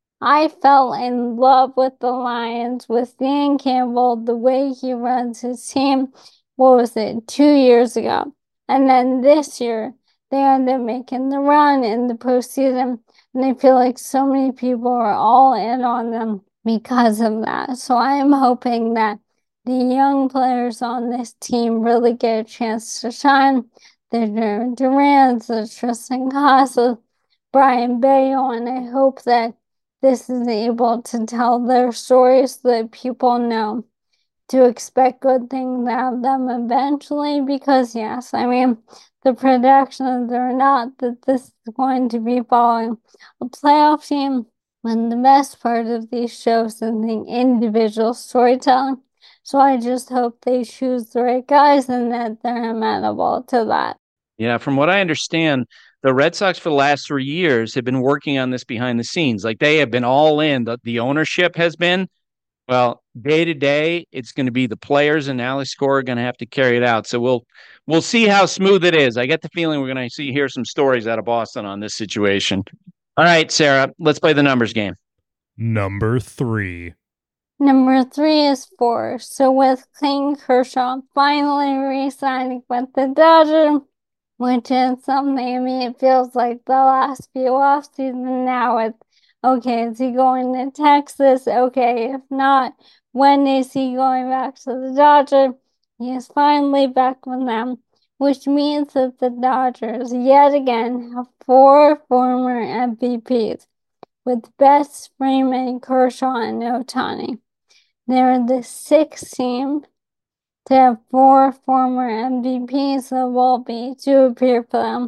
I fell in love with the Lions, with Dan Campbell, the way he runs his team. What was it, two years ago? And then this year, they ended up making the run in the postseason. And I feel like so many people are all in on them because of that. So I am hoping that the young players on this team really get a chance to shine. The Duran Durans, the Tristan Casas, Brian Bayo, and I hope that this is able to tell their stories so that people know to expect good things out of them eventually. Because yes, I mean, the predictions are not that this is going to be following a playoff team, when the best part of these shows is the individual storytelling. So I just hope they choose the right guys and that they're amenable to that. Yeah, from what I understand, the Red Sox for the last three years have been working on this behind the scenes. Like they have been all in. The, the ownership has been, well, day to day, it's going to be the players and Alex Cora are going to have to carry it out. So we'll we'll see how smooth it is. I get the feeling we're going to see hear some stories out of Boston on this situation. All right, Sarah, let's play the numbers game. Number three. Number three is four. So with Clayton Kershaw finally re-signing with the Dodgers, which is something, I mean, it feels like the last few off season now. It's, okay, is he going to Texas? Okay, if not, when is he going back to the Dodgers? He is finally back with them, which means that the Dodgers, yet again, have four former M V Ps, with Betts, Freeman, Kershaw, and Ohtani. They're the sixth team to have four former M V Ps that will be to appear for them.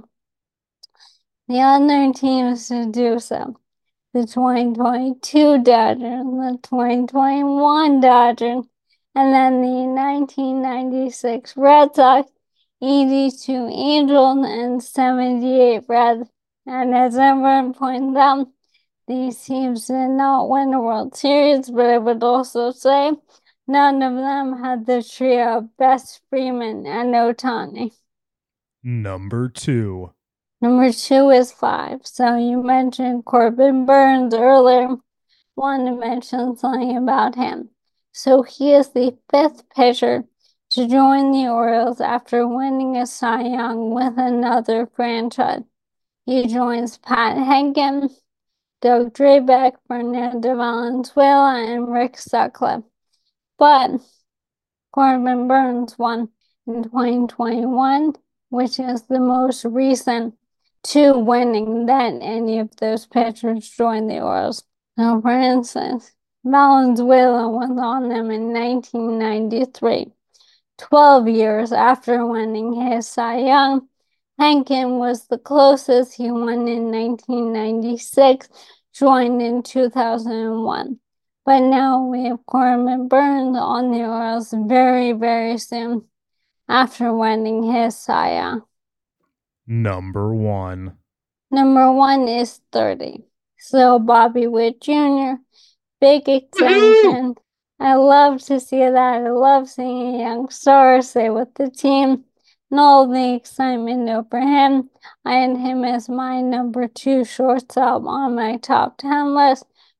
The other teams to do so: the twenty twenty-two Dodgers, the twenty twenty-one Dodgers, and then the nineteen ninety-six Red Sox, eighty-two Angels, and seventy-eight Reds. And as everyone pointed out, these teams did not win the World Series, but I would also say none of them had the trio of Betts, Freeman, and Ohtani. Number two. Number two is five. So you mentioned Corbin Burnes earlier. Want to mention something about him. So he is the fifth pitcher to join the Orioles after winning a Cy Young with another franchise. He joins Pat Henkin, Doug Drabek, Fernando Valenzuela, and Rick Sutcliffe. But Corbin Burnes won in twenty twenty-one, which is the most recent to winning that any of those pitchers joined the Orioles. Now, for instance, Valenzuela was on them in nineteen ninety-three, twelve years after winning his Cy Young. Henkin was the closest. He won in nineteen ninety-six, joined in two thousand one. But now we have Corbin Burnes on the Orioles very, very soon after winning his Cy Young. Number one. Number one is thirty. So Bobby Witt Junior, big extension. I love to see that. I love seeing a young star stay with the team and all the excitement over him. I had him as my number two shortstop on my top ten list,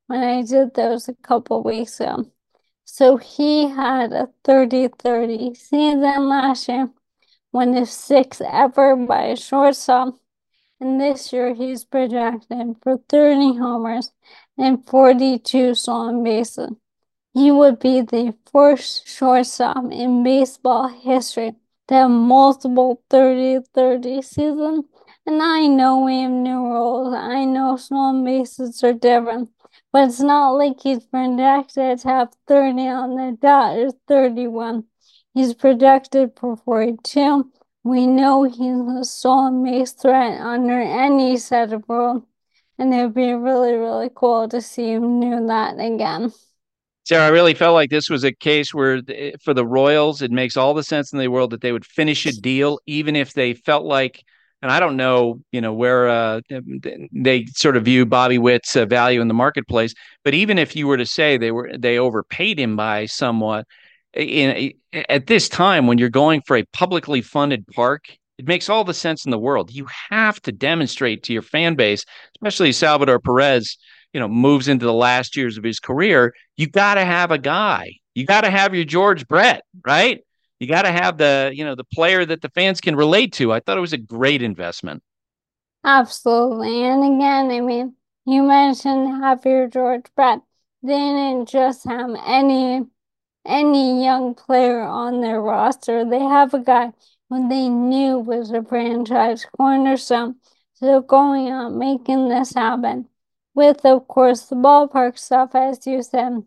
when I did those a couple weeks ago. So he had a thirty thirty season last year, won his sixth ever by a shortstop, and this year he's projected for thirty homers and forty-two stolen bases. He would be the first shortstop in baseball history to have multiple thirty thirty seasons. And I know we have new rules. I know stolen bases are different. But it's not like he's projected to have thirty on the dot or thirty-one. He's projected for forty-two. We know he's a stolen base threat under any set of rules. And it would be really, really cool to see him do that again. Sarah, I really felt like this was a case where for the Royals, it makes all the sense in the world that they would finish a deal, even if they felt like, and I don't know, you know, where uh, they sort of view Bobby Witt's uh, value in the marketplace, but even if you were to say they were they overpaid him by somewhat, in, at this time when you're going for a publicly funded park, it makes all the sense in the world. You have to demonstrate to your fan base, especially Salvador Perez, you know, moves into the last years of his career. You got to have a guy. You got to have your George Brett, right? You got to have the, you know, the player that the fans can relate to. I thought it was a great investment. Absolutely. And again, I mean, you mentioned Javier George Brett. They didn't just have any any young player on their roster. They have a guy who they knew was a franchise cornerstone. So going out, making this happen with, of course, the ballpark stuff, as you said,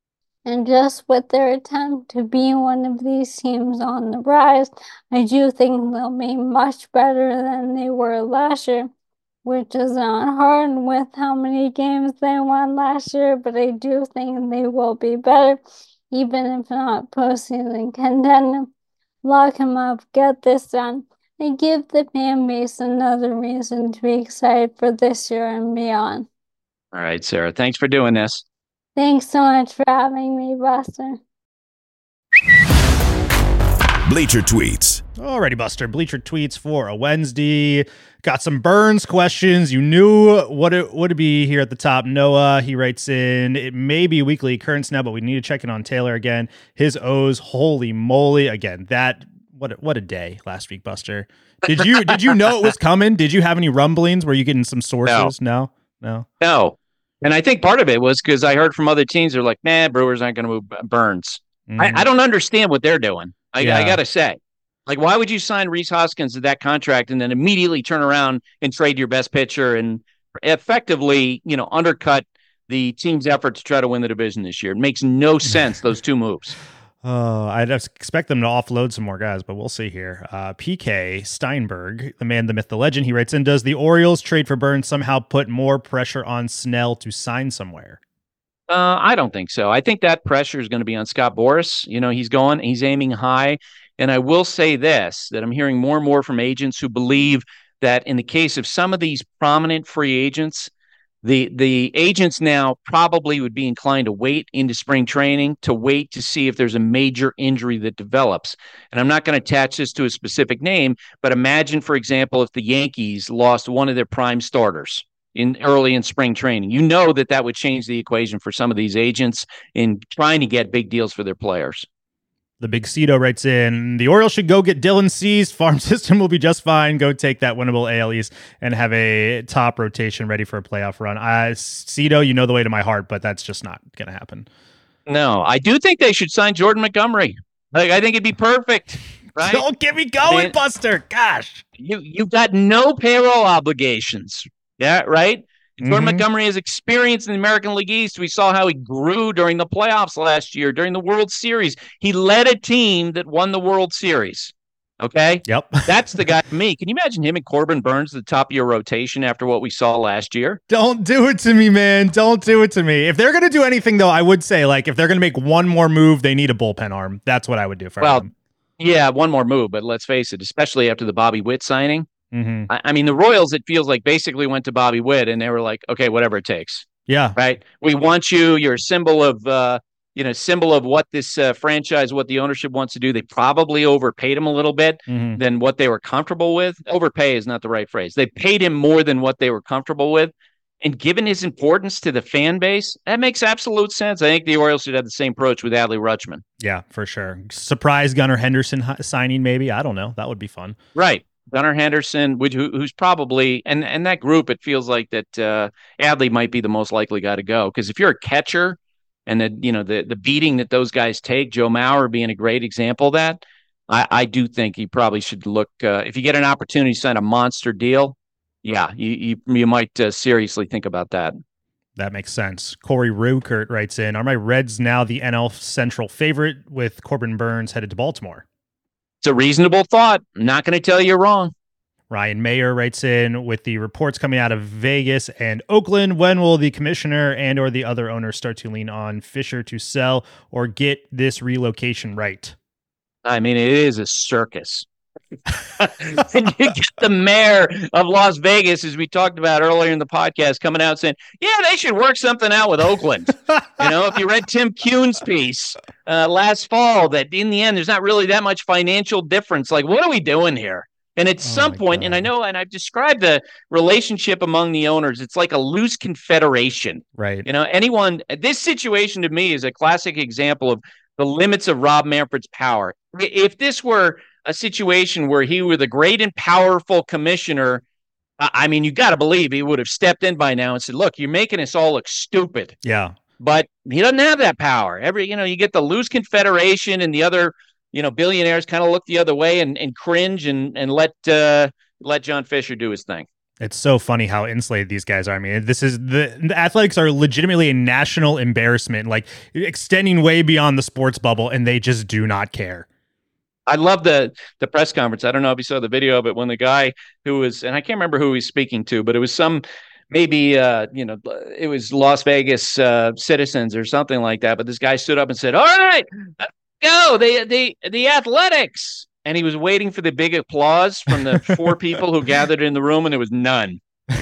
and just with their attempt to be one of these teams on the rise, I do think they'll be much better than they were last year, which is not hard with how many games they won last year, but I do think they will be better, even if not postseason contender. Lock him up, get this done, and give the fan base another reason to be excited for this year and beyond. All right, Sarah, thanks for doing this. Thanks so much for having me, Buster. Bleacher Tweets. Alrighty, Buster. Bleacher Tweets for a Wednesday. Got some Burns questions. You knew what it would be here at the top. Noah, he writes in, it may be weekly occurrence now, but we need to check in on Taylor again. His O's, holy moly. Again, that, what a, what a day last week, Buster. Did you did you know it was coming? Did you have any rumblings? Were you getting some sources? No. No? No. No. And I think part of it was because I heard from other teams, they're like, nah, Brewers aren't going to move Burns. Mm-hmm. I, I don't understand what they're doing. I, yeah. I got to say. Like, why would you sign Rhys Hoskins to that contract and then immediately turn around and trade your best pitcher and effectively, you know, undercut the team's effort to try to win the division this year? It makes no sense, those two moves. Oh, I'd expect them to offload some more guys, but we'll see here. Uh, P K Steinberg, the man, the myth, the legend, he writes in, does the Orioles trade for Burns somehow put more pressure on Snell to sign somewhere? Uh, I don't think so. I think that pressure is going to be on Scott Boras. You know, he's going, he's aiming high. And I will say this, that I'm hearing more and more from agents who believe that in the case of some of these prominent free agents, The the agents now probably would be inclined to wait into spring training, to wait to see if there's a major injury that develops. And I'm not going to attach this to a specific name, but imagine, for example, if the Yankees lost one of their prime starters in early in spring training. You know that that would change the equation for some of these agents in trying to get big deals for their players. The Big Cito writes in, the Orioles should go get Dylan Cease. Farm system will be just fine. Go take that winnable A L East and have a top rotation ready for a playoff run. I, Cito, you know the way to my heart, but that's just not going to happen. No, I do think they should sign Jordan Montgomery. Like, I think it'd be perfect. Right? Don't get me going, and Buster. Gosh. You, you've got no payroll obligations. Yeah, right? Jordan mm-hmm. Montgomery has experience in the American League East. We saw how he grew during the playoffs last year, during the World Series. He led a team that won the World Series. Okay? Yep. That's the guy for me. Can you imagine him and Corbin Burns at the top of your rotation after what we saw last year? Don't do it to me, man. Don't do it to me. If they're going to do anything, though, I would say, like, if they're going to make one more move, they need a bullpen arm. That's what I would do for well, them. Yeah, one more move, but let's face it, especially after the Bobby Witt signing. Mm-hmm. I, I mean, the Royals, it feels like basically went to Bobby Witt and they were like, okay, whatever it takes. Yeah. Right. We want you. You're a symbol of, uh, you know, symbol of what this uh, franchise, what the ownership wants to do. They probably overpaid him a little bit mm-hmm. than what they were comfortable with. Overpay is not the right phrase. They paid him more than what they were comfortable with. And given his importance to the fan base, that makes absolute sense. I think the Orioles should have the same approach with Adley Rutschman. Yeah, for sure. Surprise Gunnar Henderson signing, maybe. I don't know. That would be fun. Right. Gunnar Henderson, which, who, who's probably, and, and that group, it feels like that uh, Adley might be the most likely guy to go. Because if you're a catcher and the, you know, the, the beating that those guys take, Joe Mauer being a great example of that, I, I do think he probably should look, uh, if you get an opportunity to sign a monster deal, yeah, you you, you might uh, seriously think about that. That makes sense. Corey Rukert writes in, are my Reds now the N L Central favorite with Corbin Burns headed to Baltimore? It's a reasonable thought. I'm not going to tell you you're wrong. Ryan Mayer writes in, with the reports coming out of Vegas and Oakland, when will the commissioner and or the other owners start to lean on Fisher to sell or get this relocation right? I mean, it is a circus. And you get the mayor of Las Vegas, as we talked about earlier in the podcast, coming out saying, yeah, they should work something out with Oakland. You know, if you read Tim Kuhn's piece uh, last fall, that in the end, there's not really that much financial difference. Like, what are we doing here? And at oh some point, God. and I know, and I've described the relationship among the owners, it's like a loose confederation. Right. You know, anyone, this situation to me is a classic example of the limits of Rob Manfred's power. If this were a situation where he were the great and powerful commissioner, I mean, you got to believe he would have stepped in by now and said, look, you're making us all look stupid. Yeah. But he doesn't have that power. Every, you know, you get the loose confederation and the other, you know, billionaires kind of look the other way and, and cringe and, and let, uh, let John Fisher do his thing. It's so funny how insulated these guys are. I mean, this is the, the Athletics are legitimately a national embarrassment, like extending way beyond the sports bubble, and they just do not care. I love the the press conference. I don't know if you saw the video of it when the guy who was, and I can't remember who he's speaking to, but it was some, maybe, uh, you know, it was Las Vegas uh, citizens or something like that. But this guy stood up and said, all right, go, the, the, the Athletics. And he was waiting for the big applause from the four people who gathered in the room, and there was none.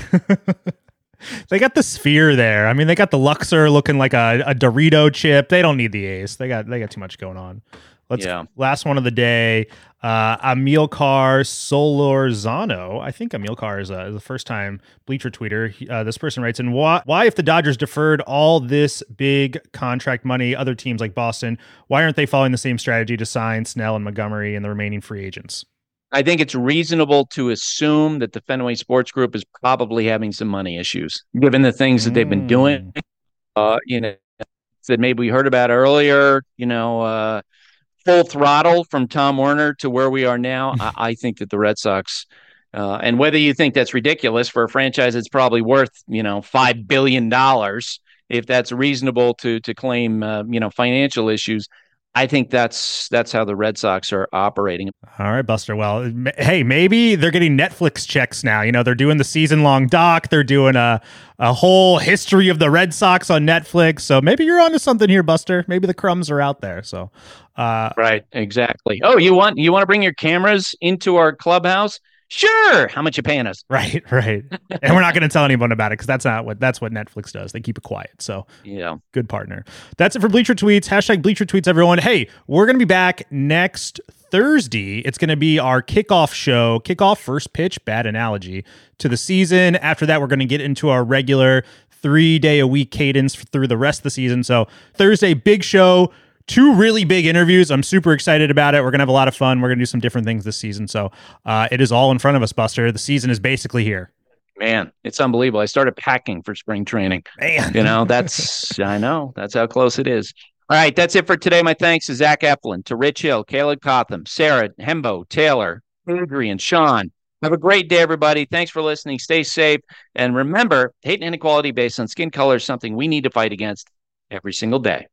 They got the sphere there. I mean, they got the Luxor looking like a, a Dorito chip. They don't need the ace. They got they got too much going on. Let's yeah. Last one of the day. Uh, Amilcar Solorzano. I think Amilcar is uh, the first time Bleacher tweeter. He, uh, this person writes in, why, why if the Dodgers deferred all this big contract money, other teams like Boston, why aren't they following the same strategy to sign Snell and Montgomery and the remaining free agents? I think it's reasonable to assume that the Fenway Sports Group is probably having some money issues, given the things that mm. they've been doing. Uh, you know, that maybe we heard about earlier, you know, uh, full throttle from Tom Werner to where we are now. I, I think that the Red Sox, uh, and whether you think that's ridiculous for a franchise that's probably worth, you know, five billion dollars, if that's reasonable to to claim, uh, you know, financial issues, I think that's that's how the Red Sox are operating. All right, Buster. Well, m- hey, maybe they're getting Netflix checks now. You know, they're doing the season-long doc. They're doing a a whole history of the Red Sox on Netflix. So maybe you're onto something here, Buster. Maybe the crumbs are out there. So, uh, right, exactly. Oh, you want you want to bring your cameras into our clubhouse? Sure. How much you paying us? Right, right. And we're not going to tell anyone about it because that's not what that's what Netflix does. They keep it quiet. So yeah, good partner. That's it for Bleacher Tweets. Hashtag Bleacher Tweets, everyone. Hey, we're going to be back next Thursday. It's going to be our kickoff show, kickoff first pitch, bad analogy, to the season. After that, we're going to get into our regular three day a week cadence through the rest of the season. So Thursday, big show. Two really big interviews. I'm super excited about it. We're going to have a lot of fun. We're going to do some different things this season. So uh, it is all in front of us, Buster. The season is basically here. Man, it's unbelievable. I started packing for spring training. Man. You know, that's, I know, that's how close it is. All right, that's it for today. My thanks to Zach Eflin, to Rich Hill, Caleb Cotham, Sarah, Hembo, Taylor, Adrian, Sean. Have a great day, everybody. Thanks for listening. Stay safe. And remember, hate and inequality based on skin color is something we need to fight against every single day.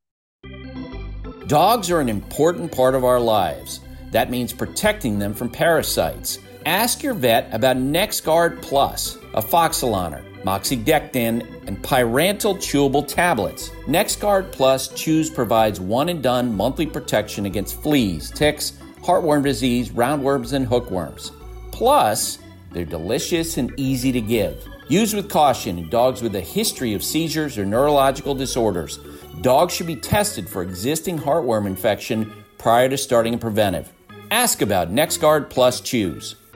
Dogs are an important part of our lives. That means protecting them from parasites. Ask your vet about NexGard Plus, Afoxolaner, Moxidectin, and Pyrantel chewable tablets. NexGard Plus Chews provides one-and-done monthly protection against fleas, ticks, heartworm disease, roundworms, and hookworms. Plus, they're delicious and easy to give. Use with caution in dogs with a history of seizures or neurological disorders. Dogs should be tested for existing heartworm infection prior to starting a preventive. Ask about NexGard Plus Chews.